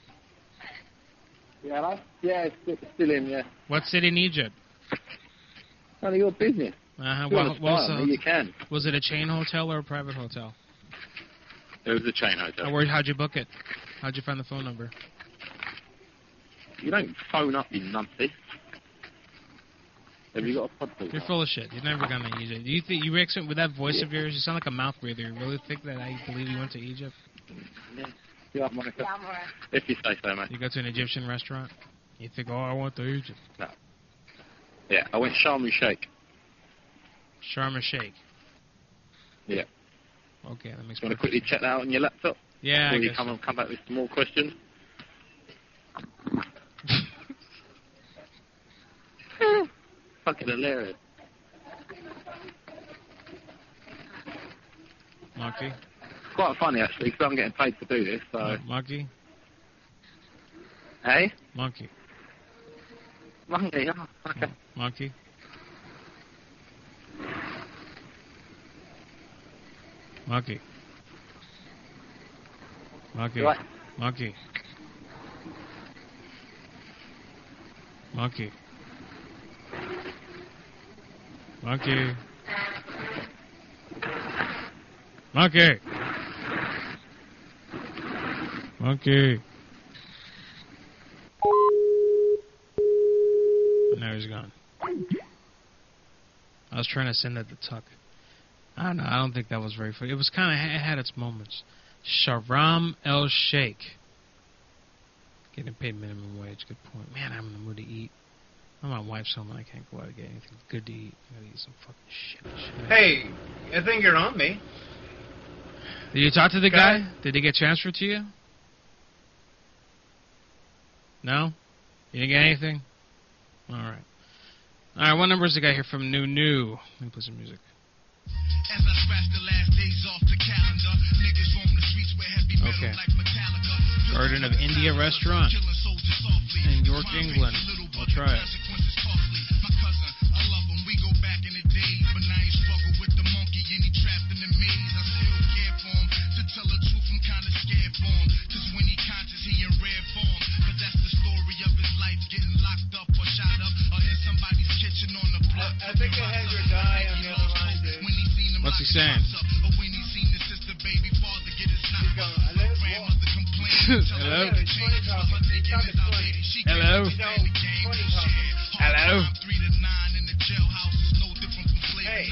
Yeah, it's still in, yeah. What city in Egypt? None of your business. You can. Was it a chain hotel or a private hotel? It was a chain hotel. How'd you book it? How'd you find the phone number? You don't phone up, you numpty. Have you got a podcast? You're full of shit. You're never gonna Egypt. Do you think you react with that voice of yours? You sound like a mouth breather. You really think that I believe you went to Egypt? Yeah, Monica. If you say so, mate. You go to an Egyptian restaurant. You think, oh, I went to Egypt. No. Yeah, I went Sharm el Sheikh. Sharm el Sheikh. Yeah. Okay, that makes sense. You want to quickly check that out on your laptop? Yeah, Before I you guess. come back with some more questions? Fucking hilarious. Monkey. It's quite funny, actually, because I'm getting paid to do this, so... Monkey. Hey? Monkey. Monkey, oh, okay. Monkey. Monkey. Monkey. What? Monkey. Monkey. Monkey. Monkey. Monkey. Now he's gone. I was trying to send that to Tuck. I don't know. I don't think that was very funny. It was kind of it had its moments. Sharm el Sheikh. Getting paid minimum wage. Good point. Man, I'm in the mood to eat. My wife's home and I can't go out and get anything good to eat. I gotta eat some fucking shit. Hey, I think you're on me. Did you talk to the guy? Did he get transferred to you? No? You didn't get anything? Alright. Alright, what number is the guy here from New? Let me play some music. As I scratch the last days off the calendar, niggas roam the streets with heavy metal like Metallica. Garden of India restaurant in York, England. I'll try it. My cousin, I love him. We go back in the days, but now he struggle with the monkey and he trapped in the maze. I still care for him. To tell the truth, I'm kind of scared for him. Cause when he conscious, he in rare form. But that's the story of his life, getting locked up or shot up or in somebody's kitchen on the block. I think I had your guy on the other line, dude. What's he saying? Hello? Hello? Hello? Hey.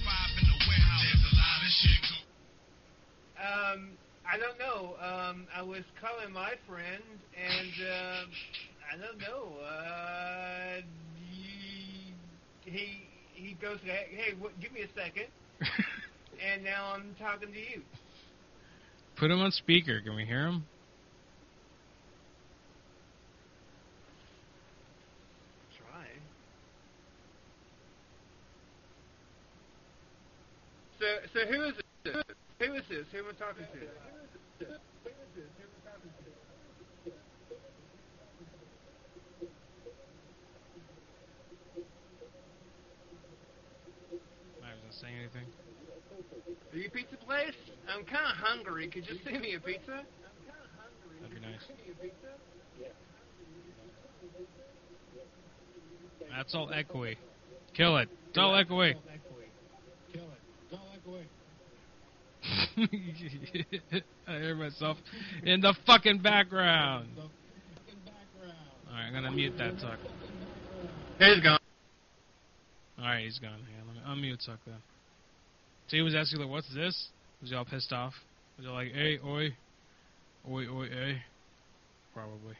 I don't know. I was calling my friend, and I don't know. He goes, hey, give me a second. And now I'm talking to you. Put him on speaker. Can we hear him? Try. So who is this? Who is this? Who am I talking to? I wasn't saying anything. Are you a pizza place? I'm kind of hungry. Could you send me a pizza? That'd be nice. That's all echoey. Kill it. It's all echoey. I hear myself in the fucking background. Alright, I'm gonna mute that talk. He's gone. Alright, he's gone. Hang on, let me unmute talk then. So he was asking, like, what's this? Was he all pissed off? Was he like, hey, oi? Oi, oi, eh? Probably.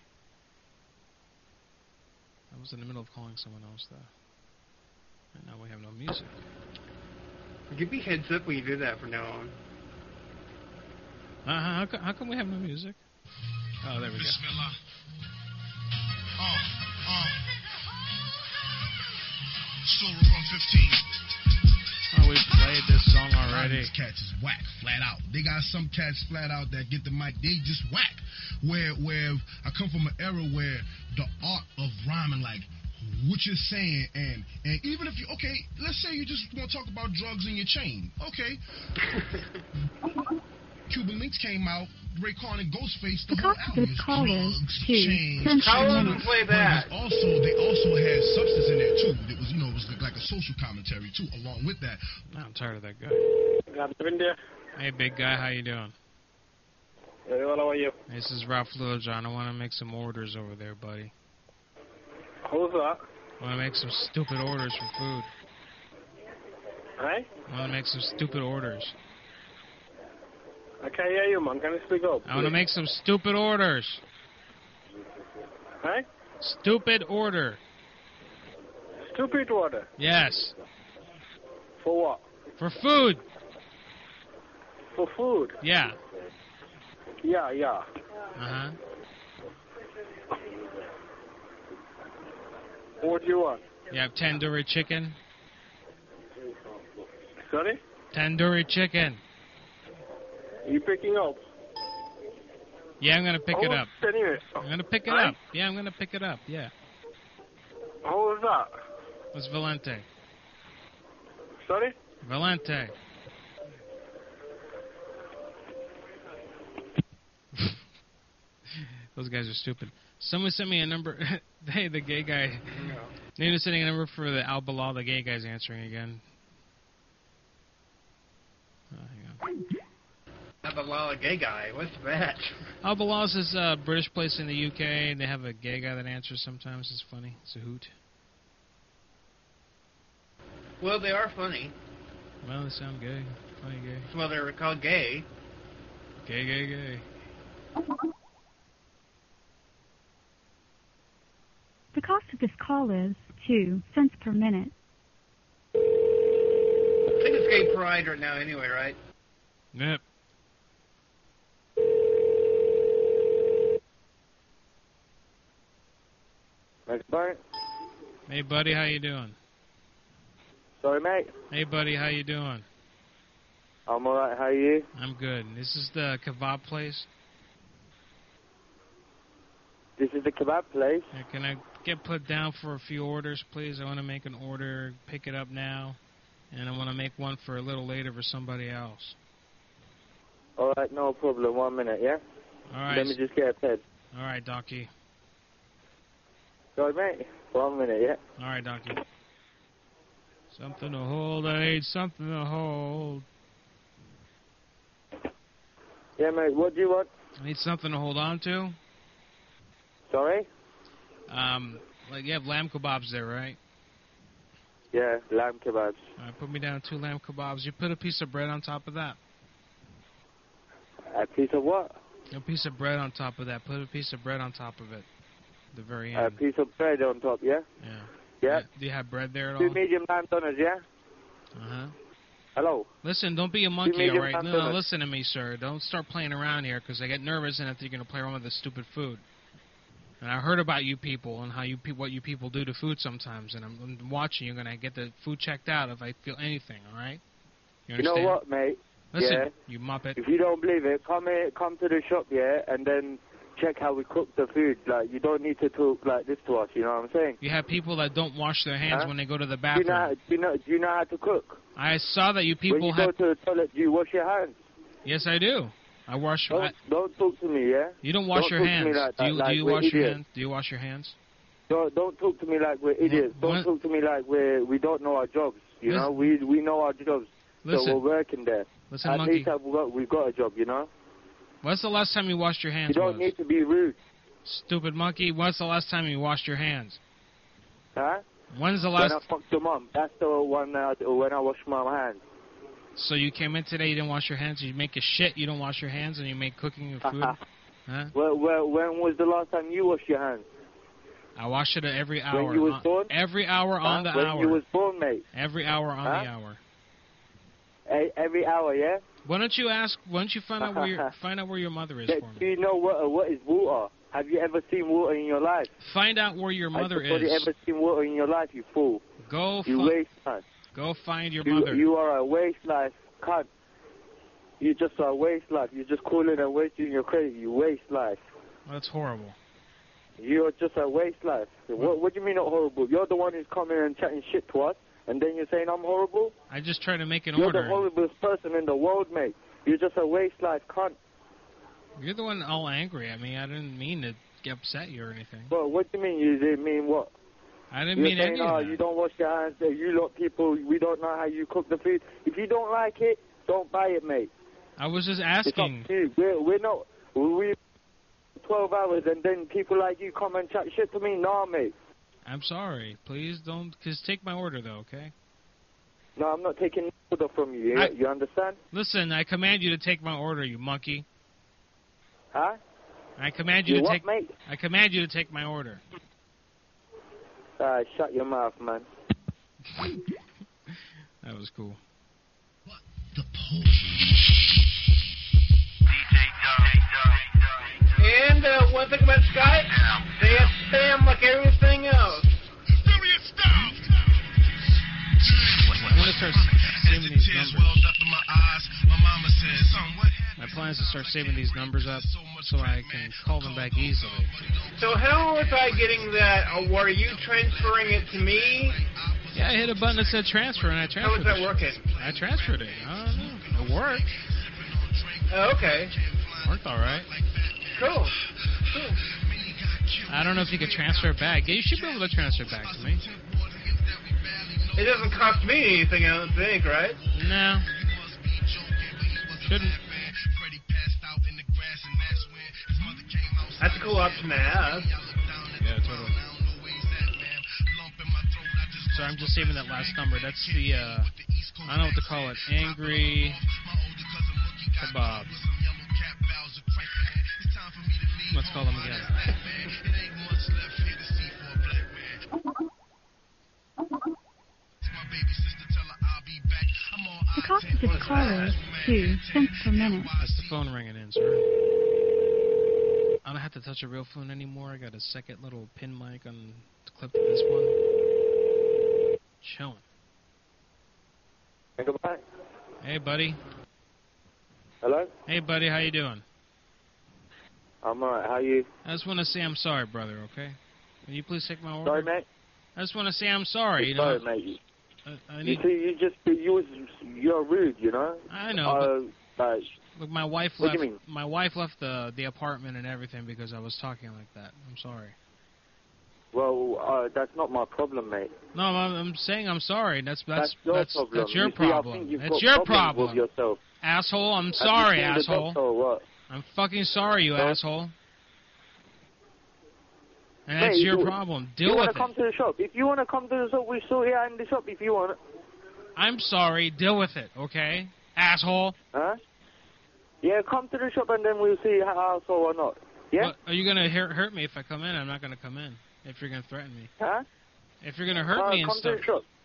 I was in the middle of calling someone else, though. And now we have no music. Give me heads up when you do that from now on. How come we have no music? Oh, there we go. Bismillah. Silver Run 15. Oh, we played this song already. These cats is whack, flat out. They got some cats flat out that get the mic, they just whack. Where I come from an era where the art of rhyming, like what you're saying, and even if you, okay, let's say you just want to talk about drugs in your chain, okay. Cuban Links came out, Raekwon and Ghostface, the whole album is drugs, chains. How long did play that? They also had substance in there too. It was, it was like a social commentary too. Along with that, I'm tired of that guy. India. Hey, big guy, how you doing? Very well, how are you? This is Ralph Littlejohn. I want to make some orders over there, buddy. Who's that? I want to make some stupid orders for food. Hey? I want to make some stupid orders. I can't hear you, man. Can you speak up? I want to make some stupid orders. Hey? Stupid order. Stupid order? Yes. For what? For food. For food? Yeah. Yeah. Uh-huh. What do you want? You have tandoori chicken? Sorry? Tandoori chicken. You picking up? Yeah, I'm going to pick it up. Anyway. I'm going to pick it up. Yeah, I'm going to pick it up. Yeah. Who is that? It's Valente. Sorry? Valente. Those guys are stupid. Someone sent me a number. Hey, the gay guy. Nina sending a number for the Al Bilal. The gay guy's answering again. Hang on. Al Bilal, a gay guy. What's that? Al Bilal's is a British place in the UK, and they have a gay guy that answers sometimes. It's funny. It's a hoot. Well, they are funny. Well, they sound gay. Funny gay. Well, they're called gay. Gay. The cost of this call is 2 cents per minute. I think it's gay pride right now anyway, right? Yep. Next point. Hey, buddy, how you doing? Sorry, mate. Hey, buddy, how you doing? I'm alright, how are you? I'm good. This is the kebab place. This is the kebab place. Yeah, can I get put down for a few orders, please? I want to make an order, pick it up now, and I want to make one for a little later for somebody else. Alright, no problem. 1 minute, yeah? Alright. Let me just get a pen. Alright, Donkey. Sorry, mate. 1 minute, yeah? Alright, Donkey. Something to hold, I need something to hold. Yeah, mate, what do you want? I need something to hold on to. Sorry? Like you have lamb kebabs there, right? Yeah, lamb kebabs. Alright, put me down 2 lamb kebabs. You put a piece of bread on top of that. A piece of what? A piece of bread on top of that. Put a piece of bread on top of it. The very end. A piece of bread on top, yeah? Yeah. Yeah. Do you have bread there at all? 2 medium lamb donuts, yeah? Uh-huh. Hello? Listen, don't be a monkey, medium all right? lamb No, donuts. listen to me, sir. Don't start playing around here because I get nervous and I think you're going to play around with this stupid food. And I heard about you people and how what you people do to food sometimes, and I'm watching you. Going to get the food checked out if I feel anything, all right? You know understand? what, mate? Listen, yeah. you muppet. If you don't believe it, come to the shop, yeah, and then check how we cook the food. Like, you don't need to talk like this to us, you know what I'm saying? You have people that don't wash their hands when they go to the Do bathroom. you know how to cook? I saw that you people when you have... go to the toilet, do you wash your hands? Yes, I do. I wash... Don't talk to me, yeah? You don't wash Don't your talk to hands. me like that, do like you we're wash your idiots. hands? Do you wash your hands? Don't talk to me like we're idiots. Don't talk to me like we don't know our jobs. You know, we know our jobs. Listen. So we're working there. Listen, At monkey. least we've got a job, you know? When's the last time you washed your hands? You don't need to be rude. Stupid monkey. When's the last time you washed your hands? Huh? When's the last... When I fucked your mum. That's the one when I washed my hands. So you came in today, you didn't wash your hands, you make a shit, you don't wash your hands, and you make cooking and food? Huh? Well, when was the last time you washed your hands? I wash it every hour. When you was born? Every hour on the when hour. When you was born, mate? Every hour on the hour. Every hour, yeah? Why don't you find out where your mother is for me? Do you know what is water? Have you ever seen water in your life? Find out where your mother is. Have you ever seen water in your life, you fool? You waste life. Go find your mother. You are a waste life cunt. You're just a waste life. You're just calling and wasting your credit. You waste life. That's horrible. You're just a waste life. What do you mean not horrible? You're the one who's coming and chatting shit to us, and then you're saying I'm horrible? I just try to make an You're order. the horriblest person in the world, mate. You're just a waste life cunt. You're the one all angry at me. I didn't mean to get upset you or anything. Well, what do you mean? You didn't mean what? I didn't You're mean saying, any of you don't wash your hands. You lot people, we don't know how you cook the food. If you don't like it, don't buy it, mate. I was just asking. It's up to you. We're not. We 12 hours and then people like you come and chat shit to me. Nah, mate. I'm sorry. Please don't. Just take my order, though, okay? No, I'm not taking order from you. You understand? Listen, I command you to take my order, you monkey. Huh? I command you to take. Mate? I command you to take my order. Shut your mouth, man. That was cool. And one thing about Skype, they have spam like everything else. I'm going to start saving these numbers. My plan is to start saving these numbers up so I can call them back easily. So how was I getting that? Were you transferring it to me? Yeah, I hit a button that said transfer, and I transferred it. How was that working? I transferred it. I don't know. It worked. Oh, okay. Worked all right. Cool. I don't know if you could transfer it back. Yeah, you should be able to transfer it back to me. It doesn't cost me anything, I don't think, right? No. Shouldn't. That's a cool option to have. Yeah, totally. So I'm just saving that last number. That's the, I don't know what to call it. Angry Kebab. Let's call them again. The cost of this call is 2 cents per minute. That's the phone ringing in, sir. I don't have to touch a real phone anymore. I got a second little pin mic on the clip of this one. Chilling. Goodbye. Hey, buddy. Hello? Hey, buddy. How you doing? I'm alright. How are you? I just want to say I'm sorry, brother, okay? Will you please take my order? Sorry, mate? I just want to say I'm sorry, you sorry, know? mate. I need... You're rude, you know? I know. Look, my wife left. What do you mean? My wife left the apartment and everything because I was talking like that. I'm sorry. Well, that's not my problem, mate. No, I'm saying I'm sorry. That's your problem. That's your You see, problem. It's your problem. With yourself. Asshole, I'm sorry, Have you seen the asshole. doctor or what? I'm fucking sorry, you asshole. And that's your problem. Deal with it. You want to come to the shop? If you want to come to the shop, we sort it out in the shop if you want it. I'm sorry. Deal with it, okay? Asshole. Huh? Yeah, come to the shop and then we'll see how asshole or not. Yeah? What, are you going to hurt me if I come in? I'm not going to come in. If you're going to threaten me. Huh? If you're going to hurt me and come stuff. to the shop.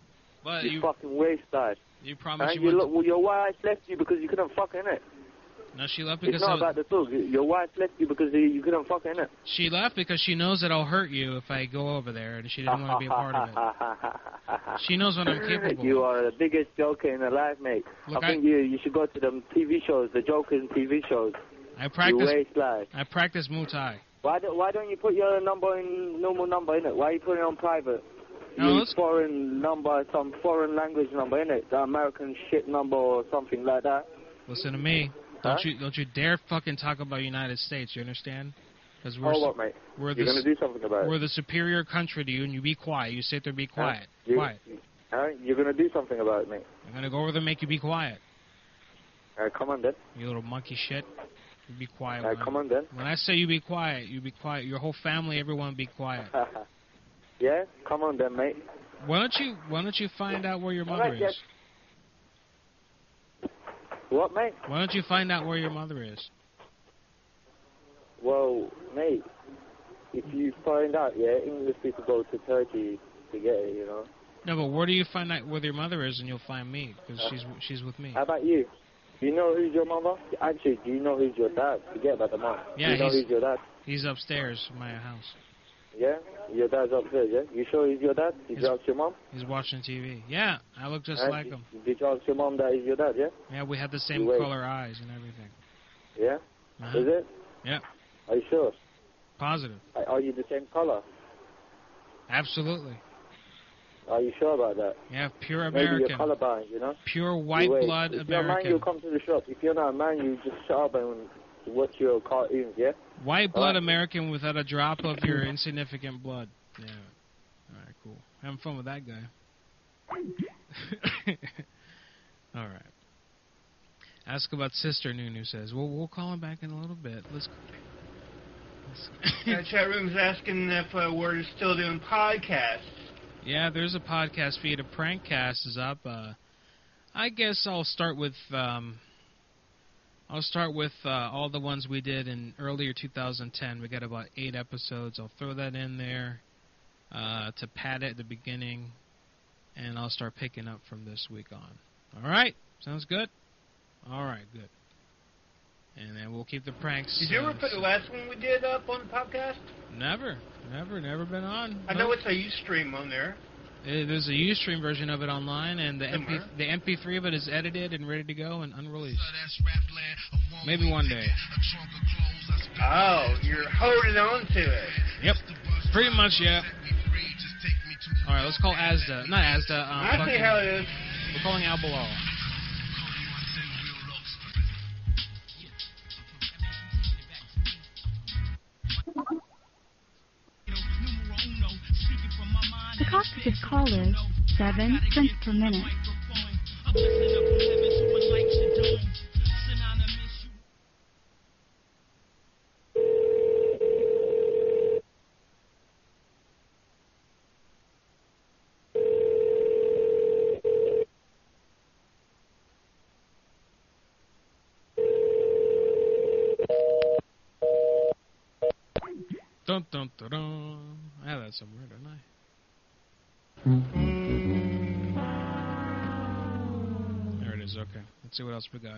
But you fucking waste, guys. You promised you your wife left you because you couldn't fuck in it. No, she left because it's not about the talk. Your wife left you because you couldn't fuck her, innit? She left because she knows that I'll hurt you if I go over there, and she didn't want to be a part of it. She knows what I'm capable You of. are the biggest joker in alive, mate. Look, I think you should go to them TV shows, the jokers in TV shows. I practice. You waste life. I practice Muay Thai. Why don't you put your number in normal number, innit? Why are you putting it on private? No, Use foreign number, some foreign language number, innit? The American shit number or something like that. Listen to me. Don't you dare fucking talk about United States. You understand? Because we're what, mate? You're gonna do something about it. We're the superior country to you, and you be quiet. You sit there, be quiet. Quiet. You're gonna do something about it, mate. I'm gonna go over there and make you be quiet. Come on then. You little monkey shit. You be quiet. Come on then. When I say you be quiet, you be quiet. Your whole family, everyone, be quiet. Yeah, come on then, mate. Why don't you find out where your mother is? What, mate? Why don't you find out where your mother is? Well, mate, if you find out, English people go to Turkey to get it, you know. No, but where do you find out where your mother is, and you'll find me because she's with me. How about you? Do you know who's your mother? Actually, do you know who's your dad? Forget about the mom. Yeah, do you know who's your dad? He's upstairs in my house. Yeah? Your dad's upstairs, yeah? You sure he's your dad? Did you ask your mom? He's watching TV. Yeah, I look just like him. Did you ask your mom that he's your dad, yeah? Yeah, we have the same color eyes and everything. Yeah? Is it? Yeah. Are you sure? Positive. Are you the same color? Absolutely. Are you sure about that? Yeah, pure American. Maybe you're colorblind, you know? Pure white blood if American. If you're a man, you'll come to the shop. If you're not a man, you just shut up and watch your cartoons, yeah? White blood American without a drop of your insignificant blood. Yeah. All right, cool. Having fun with that guy. All right. Ask about Sister Nunu says. Well, we'll call him back in a little bit. Let's chat room's asking if we're still doing podcasts. Yeah, there's a podcast feed. A Prankcast is up. I guess I'll start with all the ones we did in earlier 2010. We got about 8 episodes. I'll throw that in there to pad it at the beginning, and I'll start picking up from this week on. All right? Sounds good? All right, good. And then we'll keep the pranks. Did you ever put the last one we did up on the podcast? Never been on. I know it's a Ustream on there. There's a Ustream version of it online, and the MP3 of it is edited and ready to go and unreleased. Maybe one day. Oh, you're holding on to it. Yep. Pretty much, yeah. All right, let's call Asda. Not Asda. I see how it is. We're calling Al Bilal. The cost of this call is 7 cents per minute. Dun dun dun dun. I have that somewhere, don't I? There it is, okay. Let's see what else we got.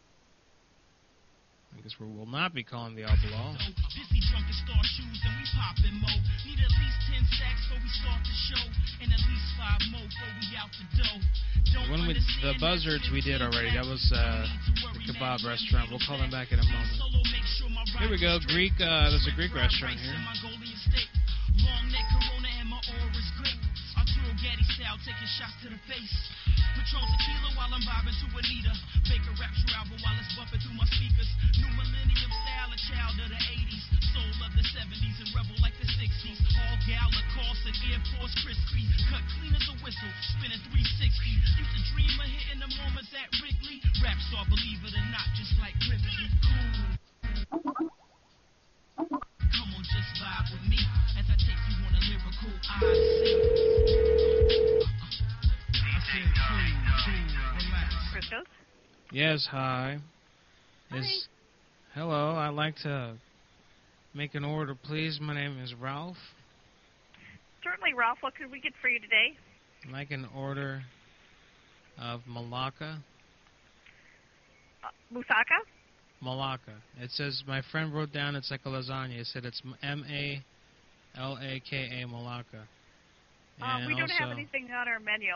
I guess we will not be calling the Al Bilal. Busy drunk and star shoes and we poppin' mo. Need at least 10 sacks before we start the show. And at least 5 more before we out the dough. The buzzards we did already. That was the kebab restaurant. We'll call them back in a moment. Here we go. Greek. There's a Greek restaurant here. Long neck Corona and my aura's great. Arturo Gaddy style, taking shots to the face. Patrol tequila while I'm vibing to Anita. Baker raps your album while it's bumping through my speakers. New millennium style, a child of the 80s. Soul of the 70s and rebel like the 60s. All gal Lacoste and Air Force crispy. Cut clean as a whistle, spinning 360. Used to dream of hitting the moments at Wrigley. Rap star, believe it or not, just like Griffey. Come on, just vibe with me as I take you on a lyrical Christos? Yes, hi. Hello, I'd like to make an order, please. My name is Ralph. Certainly, Ralph. What could we get for you today? I'd like an order of Malacca. Moussaka? Malacca. It says, my friend wrote down it's like a lasagna. He said it's M-A-L-A-K-A, Malacca. And we don't also, have anything on our menu.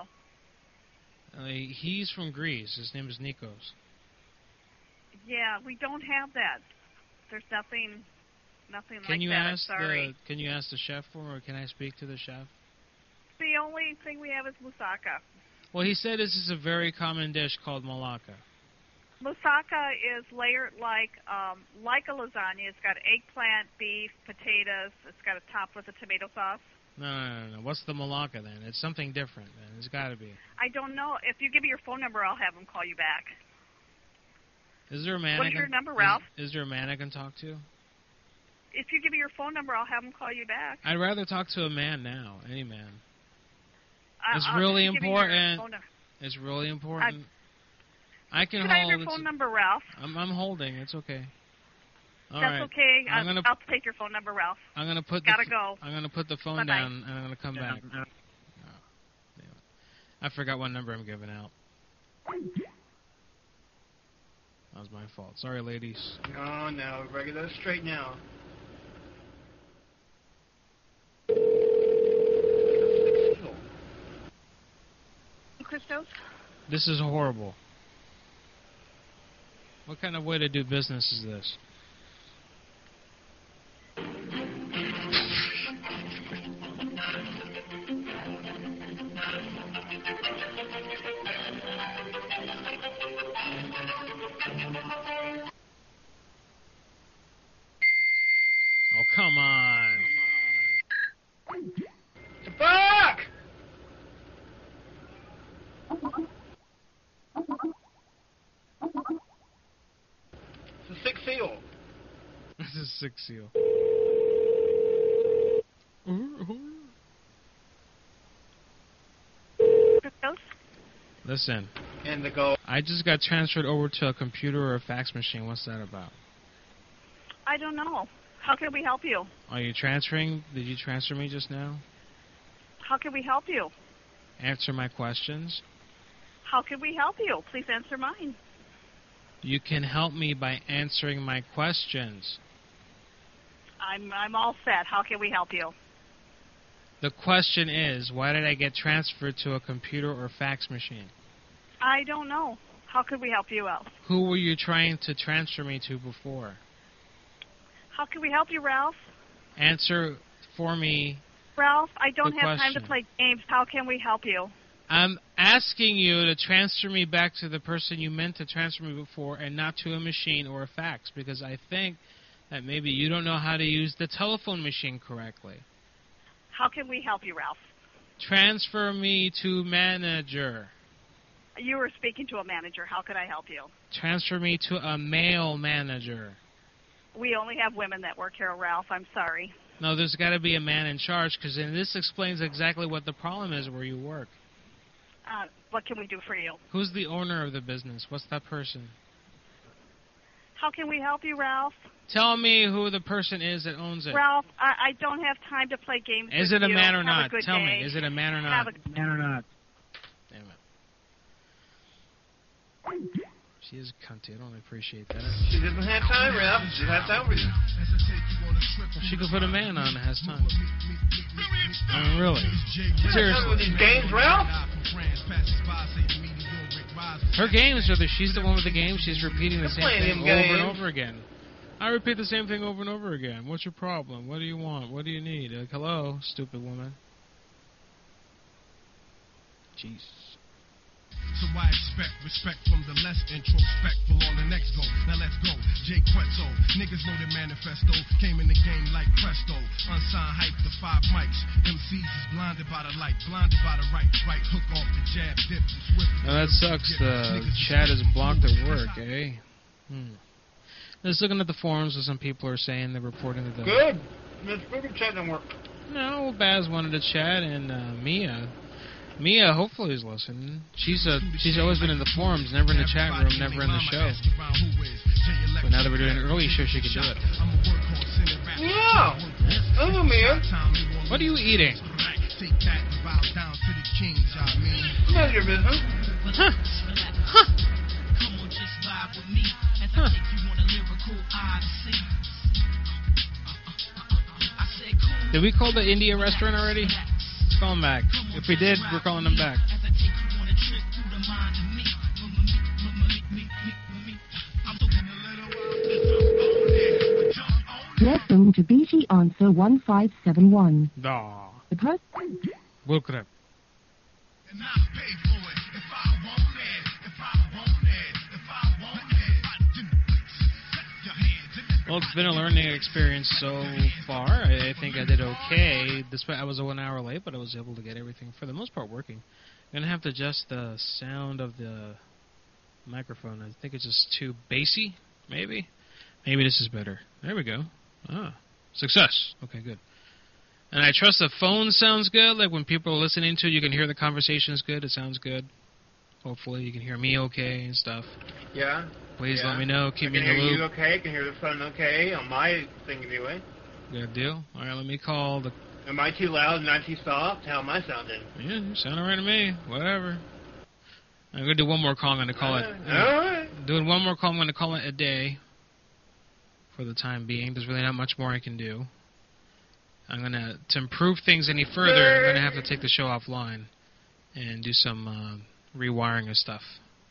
He's from Greece. His name is Nikos. Yeah, we don't have that. There's nothing Can you like that. ask I'm sorry. Can you ask the chef for me, or can I speak to the chef? The only thing we have is moussaka. Well, he said this is a very common dish called Malacca. Moussaka is layered like a lasagna. It's got eggplant, beef, potatoes. It's got a top with a tomato sauce. No. What's the Malacca then? It's something different then. It's got to be. I don't know. If you give me your phone number, I'll have them call you back. Is there a man? What is your number, Ralph? Is there a man I can talk to? If you give me your phone number, I'll have them call you back. I'd rather talk to a man now. Any man. It's I'll really just give you your important. phone number. It's really important. I can Could hold. I have your phone number, Ralph? I'm holding. It's okay. All That's right. okay. I'm gonna. I'll take your phone number, Ralph. I'm gonna put. Gotta go. I'm gonna put the phone Bye-bye. down and I'm gonna come back. Oh, damn it. I forgot what number I'm giving out. That was my fault. Sorry, ladies. No. Regular straight now. Christos? This is horrible. What kind of way to do business is this? Oh, come on. Fuck! It's a 6 seal. This is 6 seal. Christos? Listen. And the go. I just got transferred over to a computer or a fax machine. What's that about? I don't know. How can we help you? Are you transferring? Did you transfer me just now? How can we help you? Answer my questions. How can we help you? Please answer mine. You can help me by answering my questions. I'm all set. How can we help you? The question is, why did I get transferred to a computer or fax machine? I don't know. How could we help you out? Who were you trying to transfer me to before? How can we help you, Ralph? Answer for me. Ralph, I don't The have time to question. play games. How can we help you? I'm asking you to transfer me back to the person you meant to transfer me before and not to a machine or a fax, because I think that maybe you don't know how to use the telephone machine correctly. How can we help you, Ralph? Transfer me to manager. You were speaking to a manager. How could I help you? Transfer me to a male manager. We only have women that work here, Ralph. I'm sorry. No, there's got to be a man in charge, because this explains exactly what the problem is where you work. What can we do for you? Who's the owner of the business? What's that person? How can we help you, Ralph? Tell me who the person is that owns it. Ralph, I don't have time to play games Is with it a you. man or Have not? A good Tell day. me, is it a man or Have not? a man or not? Damn it. She is cunty. I don't appreciate that. She doesn't have time, Ralph. She has time for you. Well, she could put a man on that has time. I mean, really. Seriously. These games, Ralph? Her games are she's the one with the games. She's repeating the same playing thing them over and games. over again. I repeat the same thing over and over again. What's your problem? What do you want? What do you need? Hello, stupid woman. Jeez. So I expect respect from the less introspectful on the next go. Now let's go. Jay Quetzo. Niggas know the manifesto. Came in the game like presto. Unsigned hype to 5 mics. MCs is blinded by the light. Blinded by the right. Right hook off the jab. Dip and swift. Now that sucks. The chat is blocked at work, eh? Just looking at the forums, where some people are saying they're reporting that the... Good. Miss Booger chat don't work. No, Baz wanted to chat, and Mia hopefully is listening. She's always been in the forums, never in the chat room, never in the show. But now that we're doing an early show, she can do it. Yeah. Oh, Mia. What are you eating? None of your business. Huh. Did we call the India restaurant already? Let's call them back. If we did, we're calling them back. Welcome to BT Answer 1571. Da. The person... Bullcrap. Well, it's been a learning experience so far. I think I did okay. Despite I was 1 hour late, but I was able to get everything, for the most part, working. I'm going to have to adjust the sound of the microphone. I think it's just too bassy, maybe. Maybe this is better. There we go. Ah, success. Okay, good. And I trust the phone sounds good. Like when people are listening to it, you can hear the conversations good. It sounds good. Hopefully you can hear me okay and stuff. Yeah. Please yeah. let me know. Keep me in the I can hear loop. you okay. I can hear the phone okay on my thing anyway. Good deal. All right, let me call the... Am I too loud, not too soft? How am I sounding? Yeah, you're sounding right to me. Whatever. I'm going to do one more call. I'm going to call it... All right. Doing one more call. I'm going to call it a day for the time being. There's really not much more I can do. I'm going to improve things any further, I'm going to have to take the show offline and do some rewiring of stuff.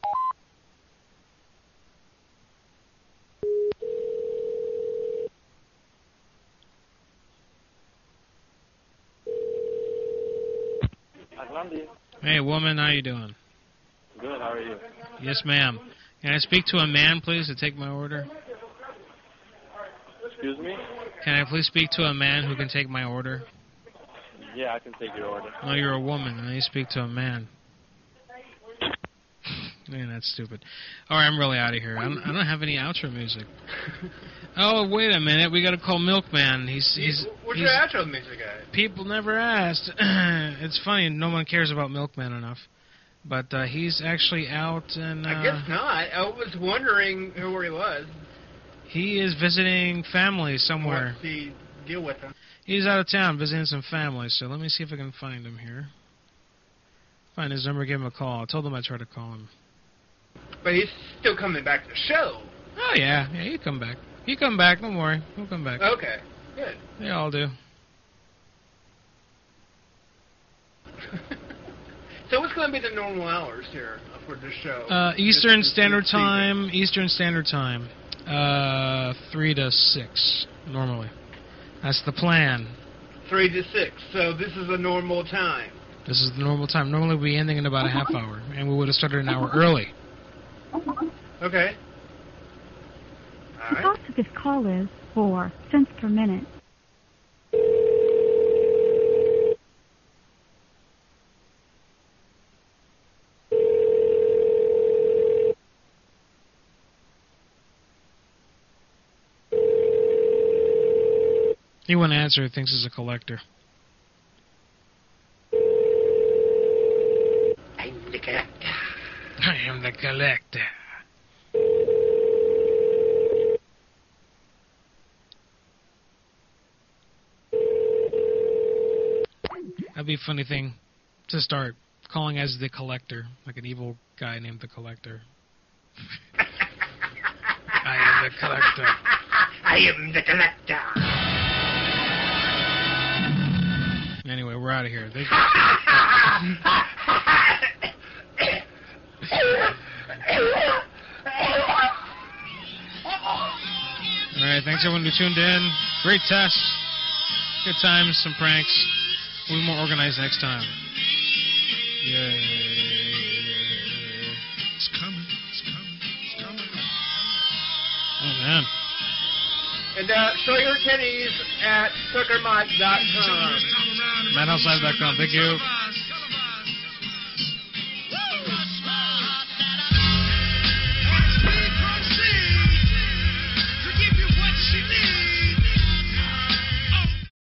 Hey, woman, how you doing? Good, how are you? Yes, ma'am. Can I speak to a man, please, to take my order? Excuse me? Can I please speak to a man who can take my order? Yeah, I can take your order. No, you're a woman. I need to speak to a man. Man, that's stupid. All right, I'm really out of here. I don't have any outro music. Oh, wait a minute. We got to call Milkman. What's your outro music at? People never asked. It's funny. No one cares about Milkman enough. But he's actually out and... I guess not. I was wondering where he was. He is visiting family somewhere. What's the deal with him? He's out of town visiting some family, so let me see if I can find him here. Find his number, give him a call. I told him I'd try to call him. But he's still coming back to the show. Oh, yeah. Yeah, he'll come back. He'll come back. Don't worry. He'll come back. Okay. Good. They all do. So what's going to be the normal hours here for the show? Eastern Standard Time. Eastern Standard Time. 3 to 6, normally. That's the plan. 3 to 6. So this is a normal time. This is the normal time. Normally we'd be ending in about a half hour, and we would have started an hour early. Okay. The cost of this call is 4 cents per minute. He won't answer. He thinks he's a collector. I'm the collector. I am the collector. That'd be a funny thing to start calling as the collector, like an evil guy named the Collector. I am the collector. I am the collector. Anyway, we're out of here. Thank Alright, thanks everyone who tuned in. Great test. Good times, some pranks. We'll be more organized next time. Yay. It's coming, it's coming, it's coming. Oh, man. And show your titties at suckermike.com. MadhouseLive.com. Thank you.